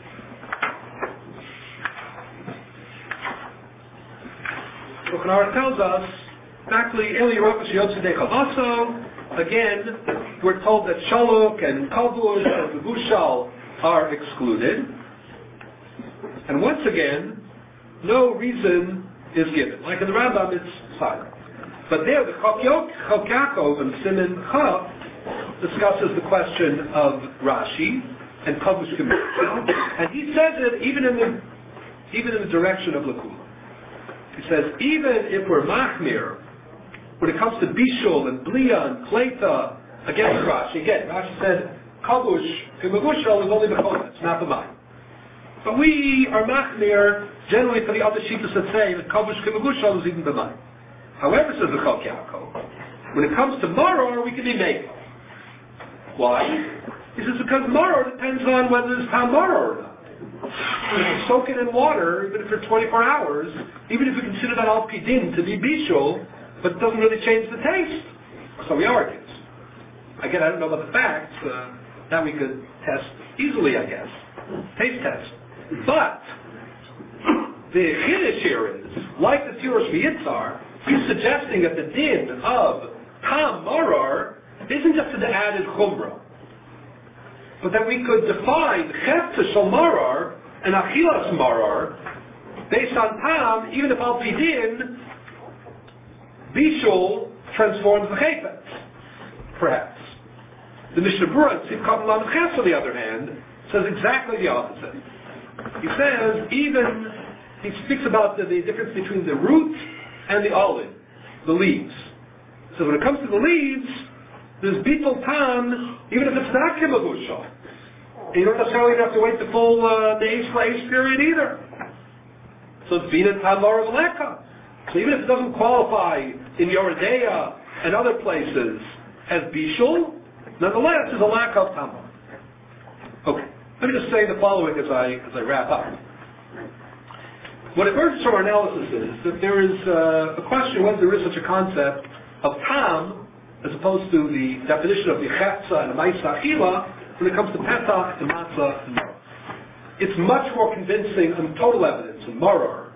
Shulchan Aruch tells us, exactly, Eli Yerokas Yotze De Chavaso. Again, we're told that Shaluk and Kavush and Mevushal are excluded. And once again, no reason is given. Like in the Rambam, it's silent. But there, the Chok Yaakov and Siman Chav discusses the question of Rashi and Kavush Kemushal, and he says it even in the even in the direction of Lakula. He says, even if we're machmir, when it comes to Bishul and Blia and Kleta, against Rashi, again, Rashi said, Kavush, Kemushal is only the Chok, it's not the mind. But we are machmir, generally for the other shittas that say that Kavush Kemushal is even the mind. However, says the Chok Yaakov, when it comes to maror, we can be made. Why? He says, because maror depends on whether there's tam maror or not. If you soak it in water, even if it's twenty-four hours, even if you consider that al pidin to be bishul, but it doesn't really change the taste. So he argues. Again, I don't know about the facts. Uh, that we could test easily, I guess. Taste test. But the chiddush here is, like the Tirosh V'Yitzar, he's suggesting that the din of tam maror isn't just an added chumrah, but that we could define chefta shel maror and achilas maror Based on Tam, even if Al Pidin, Bishul transforms the Chayfetz, perhaps. The Mishnah Berurah, Tzivkot Lam Ches, on the other hand, says exactly the opposite. He says, even, he speaks about the, the difference between the root and the olive, the leaves. So when it comes to the leaves, there's Bitul Tam, even if it's not Kimavushal. You don't necessarily have to wait the full uh, the Eish La'ish period either. So it's Bina Tam Bar V'Leka. So even if it doesn't qualify in Yoredeya and other places as Bishul, nonetheless, there's a lack of Tamar. Okay, let me just say the following as I as I wrap up. What emerges from our analysis is that there is uh, a question whether there is such a concept of Tam as opposed to the definition of the Chetza and the Ma'isa Achila when it comes to Pesach and Matzah and Maror. It's much more convincing on total evidence in Maror,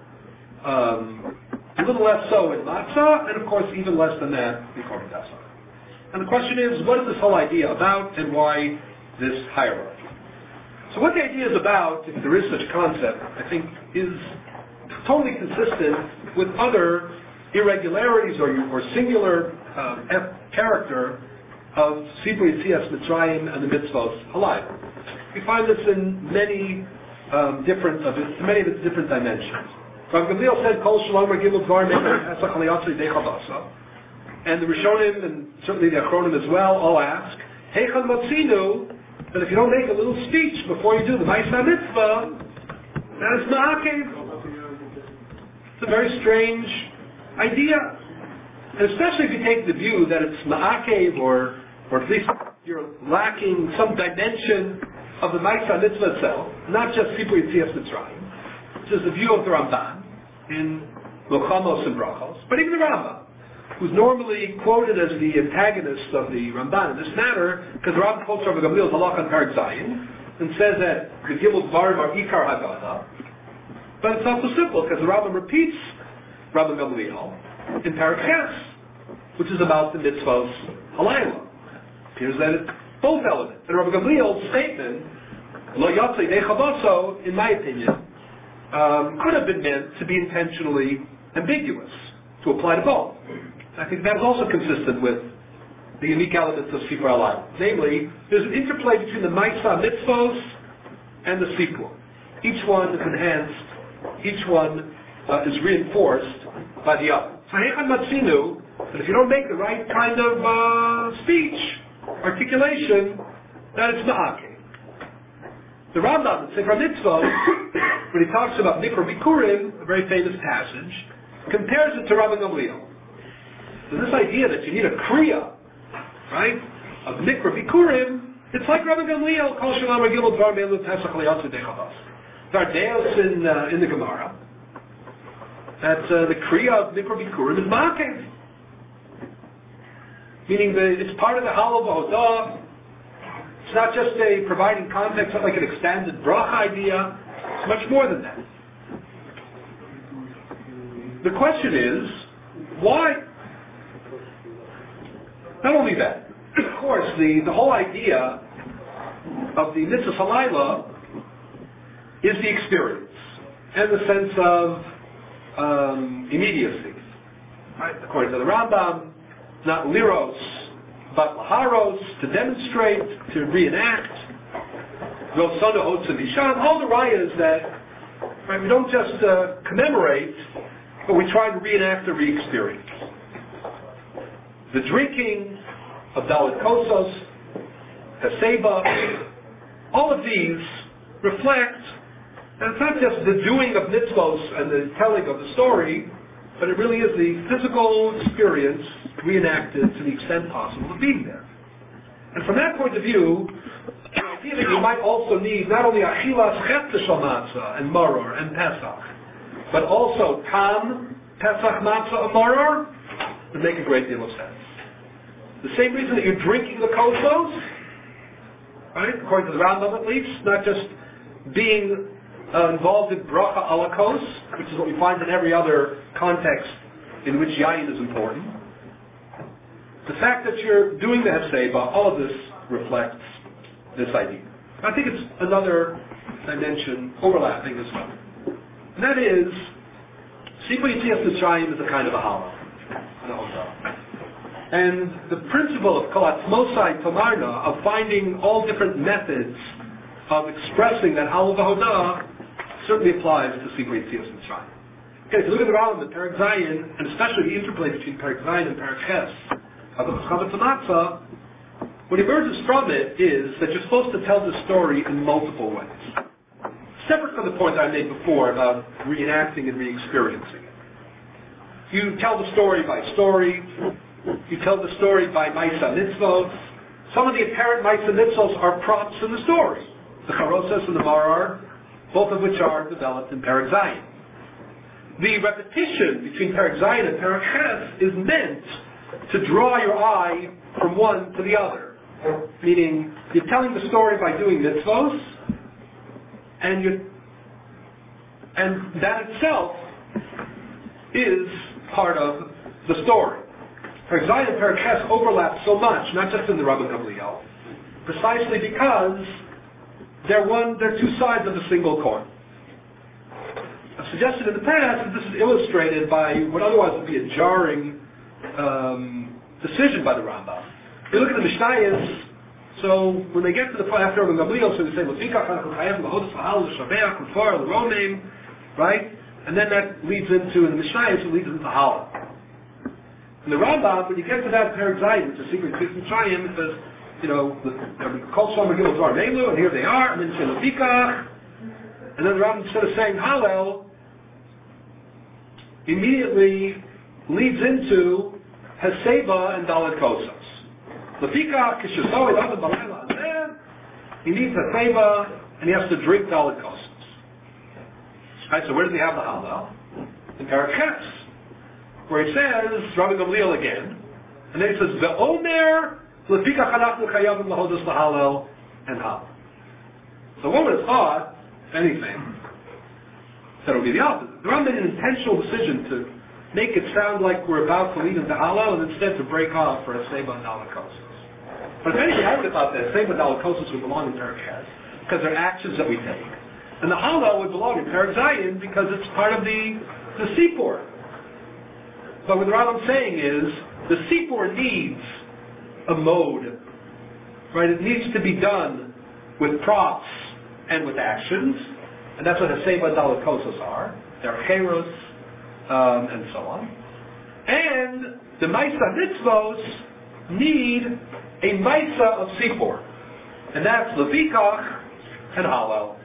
um, a little less so in Matzah, and of course even less than that in Korban Pesach. And the question is, what is this whole idea about, and why this hierarchy? So what the idea is about, if there is such a concept, I think is totally consistent with other irregularities or, or singular um, character of Sipur Yetzias Mitzrayim and the mitzvos halayim. We find this in many um, different of it, many of its different dimensions. Rav Gamliel said, "Kol shalom regilu dvar me'asach aliyatzi dechavasa," and the Rishonim and certainly the Achronim as well all ask, "Heichad matzinu," that if you don't make a little speech before you do the Ma'aseh Mitzvah, that is ma'akev. It's a very strange idea, and especially if you take the view that it's ma'akev, or or at least you're lacking some dimension of the Ma'aseh Mitzvah itself, not just Sipur Yetzias Mitzrayim, which is the view of the Ramban in Milchamos and Brachos, but even the Rambam, who's normally quoted as the antagonist of the Ramban in this matter, because the Rambam quotes Rav Gamliel's Halach on Parak Zayin, and says that the Gimel Dvarim are Ikar Haggadah, but it's not so simple, because the Rambam repeats Rav Gamliel in Parak Ches, which is about the mitzvahs halayla. It appears that it's both elements. And Rav Gamliel's statement, Lo Yatzei Dechabaso, in my opinion, um, could have been meant to be intentionally ambiguous, to apply to both. I think that is also consistent with the unique elements of Sipur Halayla. Namely, there's an interplay between the Ma'aseh Mitzvos and the Sipur. Each one is enhanced, each one uh, is reinforced by the other. So Heichad Matzinu, that if you don't make the right kind of uh, speech, articulation, that it's ma'akev. The Rambam in Sefer Mitzvot, when he talks about Mikra Bikurim, a very famous passage, compares it to Rav Gamliel. So this idea that you need a kriya, right, of Mikra Bikurim, it's like Rav Gamliel, Kol Shalom Regil Dvar Melu Pesach Liyatzu Dechavas. There are deos in, uh, in the Gemara that uh, the kriya of Mikra Bikurim is ma'akev. Meaning that it's part of the Halav Hodah. It's not just a providing context, not like an expanded bracha idea. It's much more than that. The question is, why? Not only that, of course, the, the whole idea of the mitzvah halayla is the experience and the sense of um, immediacy. Right? According to the Rambam, not liros, but laharos, to demonstrate, to reenact. All the rayas that, right, we don't just uh, commemorate, but we try to reenact or re-experience. The drinking of Dalit Kosos, Haseba, all of these reflect, and it's not just the doing of mitzvos and the telling of the story, but it really is the physical experience reenacted to the extent possible of being there. And from that point of view, the idea that you might also need not only achilas chetza shel matzah and maror and pesach, but also tam, pesach, matzah, and maror, would make a great deal of sense. The same reason that you're drinking the kosos, right, according to the Rambam at least, not just being uh, involved in bracha ala kos, which is what we find in every other context in which yayin is important. The fact that you're doing the Heseba, all of this reflects this idea. I think it's another dimension overlapping as well. And that is, Sikui Yitzias Mitzrayim is a kind of a hollow. And the principle of Kol Atzmosai Tomarna, of finding all different methods of expressing that hollow v'hodah, certainly applies to Sikui Yitzias Mitzrayim. Okay, if you look at the Rambam in Perek Zayin, and especially the interplay between Perek Zayin and Perek Ches, of the Chavetz Matzah, what emerges from it is that you're supposed to tell the story in multiple ways. Separate from the point I made before about reenacting and re-experiencing it. You tell the story by story. You tell the story by Maisa Mitzvot. Some of the apparent Maisa Mitzvot are props in the story. The Charosas and the Marar, both of which are developed in Perek Zayin. The repetition between Perek Zayin and Perek Ches is meant to draw your eye from one to the other. Meaning, you're telling the story by doing mitzvos, and you and that itself is part of the story. Perek Zayin and Perek Ches overlap so much, not just in the Rabban Gamliel, precisely because they're one, they're two sides of a single coin. I've suggested in the past that this is illustrated by what otherwise would be a jarring um, decision by the Rambam. You look at the Mishnayos, so when they get to the point after Rabban Gamliel, so they say, right? And then that leads into, in the Mishnayos, it leads into Hala. And the Rambam, when you get to that Perek Zayin, which is Sikui Yitzias Mitzrayim, it says, you know, Kol Shom Megillah Dvar Melu, and here they are, and then you say Lefikach, and then the Rambam, instead of saying Hallel, immediately leads into Heseba and Dalet Kosas. Lefikach, Kishasoi, Dalet Balayla, and then he needs Heseba, and he has to drink Dalet Kosas. Right, so where does he have the Hallel? In Perek Ches, where he says, Rabban Gamliel again, and then he says, Ve'omer, Lefikach Anachnu Chayavim Lahodos Lahallel, and Hallel. So one would have thought, if anything, that it would be the opposite. The Rambam made an intentional decision to make it sound like we're about to lead into Hallel, and instead to break off for a Seba and Dalet Kosas. But if anything, I would have thought that Seba and Dalet Kosas would belong in Perek Ches, because they're actions that we take. And the Hallel would belong in Perek Zayin, because it's part of the, the Sipur. But what the Rambam's saying is, the Sipur needs a mode, right? It needs to be done with props and with actions, and that's what Heseba and Dalet Kosas are. They're Cheros, um, and so on. And the Maisa Mitzvos need a Maisa of Sipur, and that's Levikach and Hallel.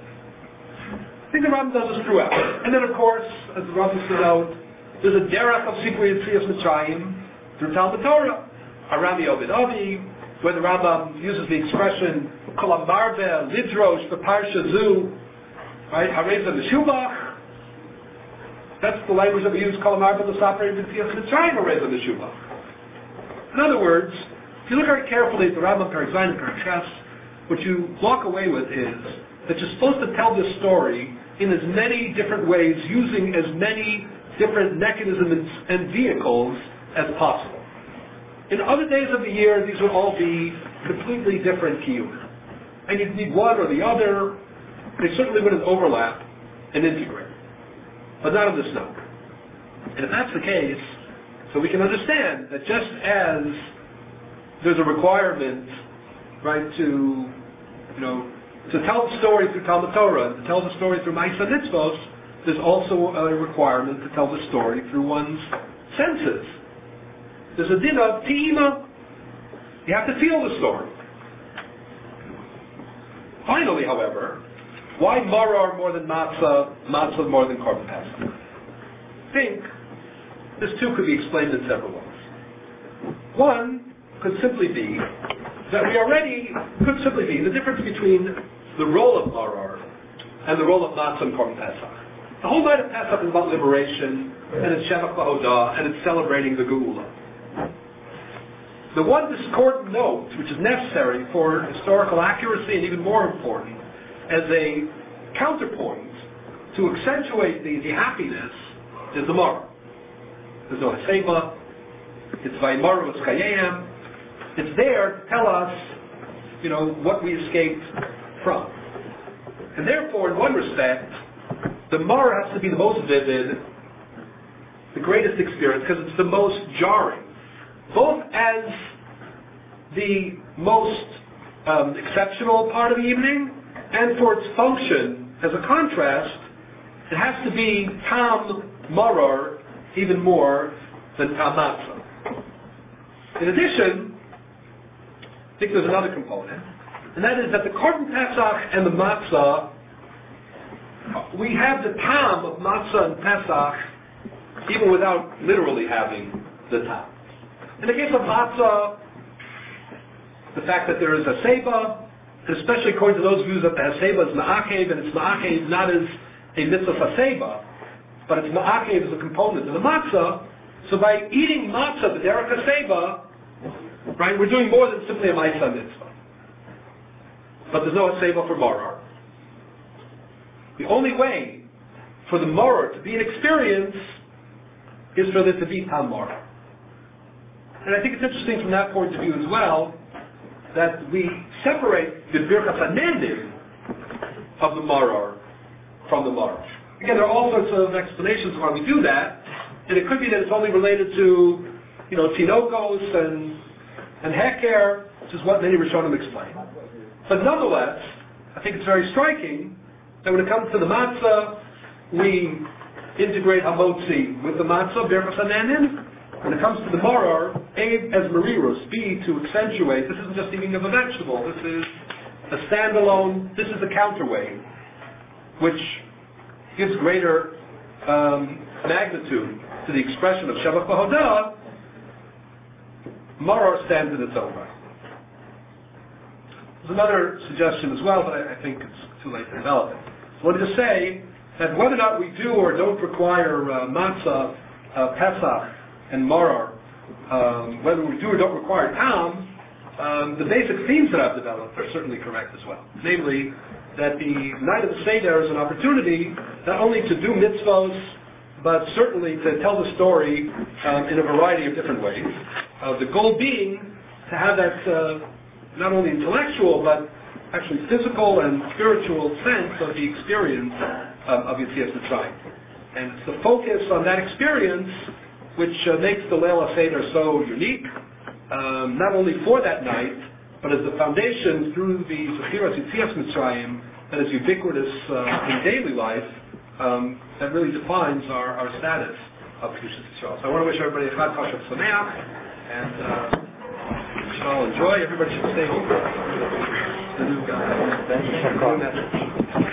I think the Rambam does this throughout. And then, of course, as the Rambam stood out, there's a derech of Sikui Yitzias Mitzrayim through Talmud Torah, around the Ovid Avi, where the Rambam uses the expression Kol Amarbe Lidrosh B'Parsha Zu, right? Hareza Meshubach. That's the language that we use. Kol Amarbe L'Sapre Yitzias Mitzrayim Hareza Meshubach. In other words, if you look very carefully at the Rambam Perek Zayin and Perek Ches, what you walk away with is that you're supposed to tell this story in as many different ways, using as many different mechanisms and vehicles as possible. In other days of the year, these would all be completely different kiyum. And you'd need one or the other. They certainly wouldn't overlap and integrate. But not on this note. And if that's the case, so we can understand that just as there's a requirement, right, to, you know, to tell the story through Talmud Torah, and to tell the story through Maisa Mitzvos, there's also a requirement to tell the story through one's senses. There's a din of te'ima. You have to feel the story. Finally, however, why marar more than matzah, matzah more than korban pesach? I think this too could be explained in several ways. One could simply be that we already, could simply be the difference between the role of marar and the role of matzah and korban pesach. The whole night of Pesach is about liberation, and it's Shevach B'Hodah, and it's celebrating the Geula. The one discordant note, which is necessary for historical accuracy and even more important, as a counterpoint to accentuate the, the happiness, is the Marah. There's no Heseba, it's Vaymaru Eskayem. It's there to tell us, you know, what we escaped from. And therefore, in one respect, the Maror has to be the most vivid, the greatest experience, because it's the most jarring, both as the most um, exceptional part of the evening, and for its function as a contrast, it has to be Tam Maror even more than Tam Matzah. In addition, I think there's another component, and that is that the Korban Pesach and the Matzah, we have the Tam of Matzah and Pesach even without literally having the Tam. In the case of Matzah, the fact that there is a Seba, and especially according to those views that the Haseba is Ma'akev, and it's Ma'akev not as a mitzvah Haseba, but it's Ma'akev as a component of the Matzah. So by eating Matzah, the Derek Haseba, right, we're doing more than simply a Maisa mitzvah. But there's no Haseba for Maror. The only way for the Maror to be an experience is for there to be Tam Maror. And I think it's interesting from that point of view as well, that we separate the Birchas HaNendim of the Maror from the Maror. Again, there are all sorts of explanations why we do that, and it could be that it's only related to, you know, Tinokos and and Heker, which is what many Rishonim explain. But nonetheless, I think it's very striking that when it comes to the Matzah, we integrate Hamotzi with the Matzah, Birchas HaNendim. When it comes to the Maror, A as Marirus, B to accentuate, this isn't just eating of a vegetable, this is a standalone, this is the counterweight, which gives greater um, magnitude to the expression of Shevach B'Hodah. Maror stands in its own right. There's another suggestion as well, but I, I think it's too late to develop it. I wanted to say that whether or not we do or don't require uh, Matzah, uh, Pesach, and Maror, um, whether we do or don't require Tam, um, the basic themes that I've developed are certainly correct as well. Namely, that the night of the Seder is an opportunity not only to do mitzvos, but certainly to tell the story um, in a variety of different ways. Uh, the goal being to have that uh, not only intellectual, but actually physical and spiritual sense of the experience um, of Yetzias Mitzrayim. And it's the focus on that experience which uh, makes the Leil HaSeder so unique, um, not only for that night, but as the foundation through the Zechiras Yetzias Mitzrayim that is ubiquitous uh, in daily life, um, that really defines our, our status of Kedushas Yisrael. So I want to wish everybody a Chag Kosher Sameach, and uh, we should all enjoy. Everybody should stay home. The new guy.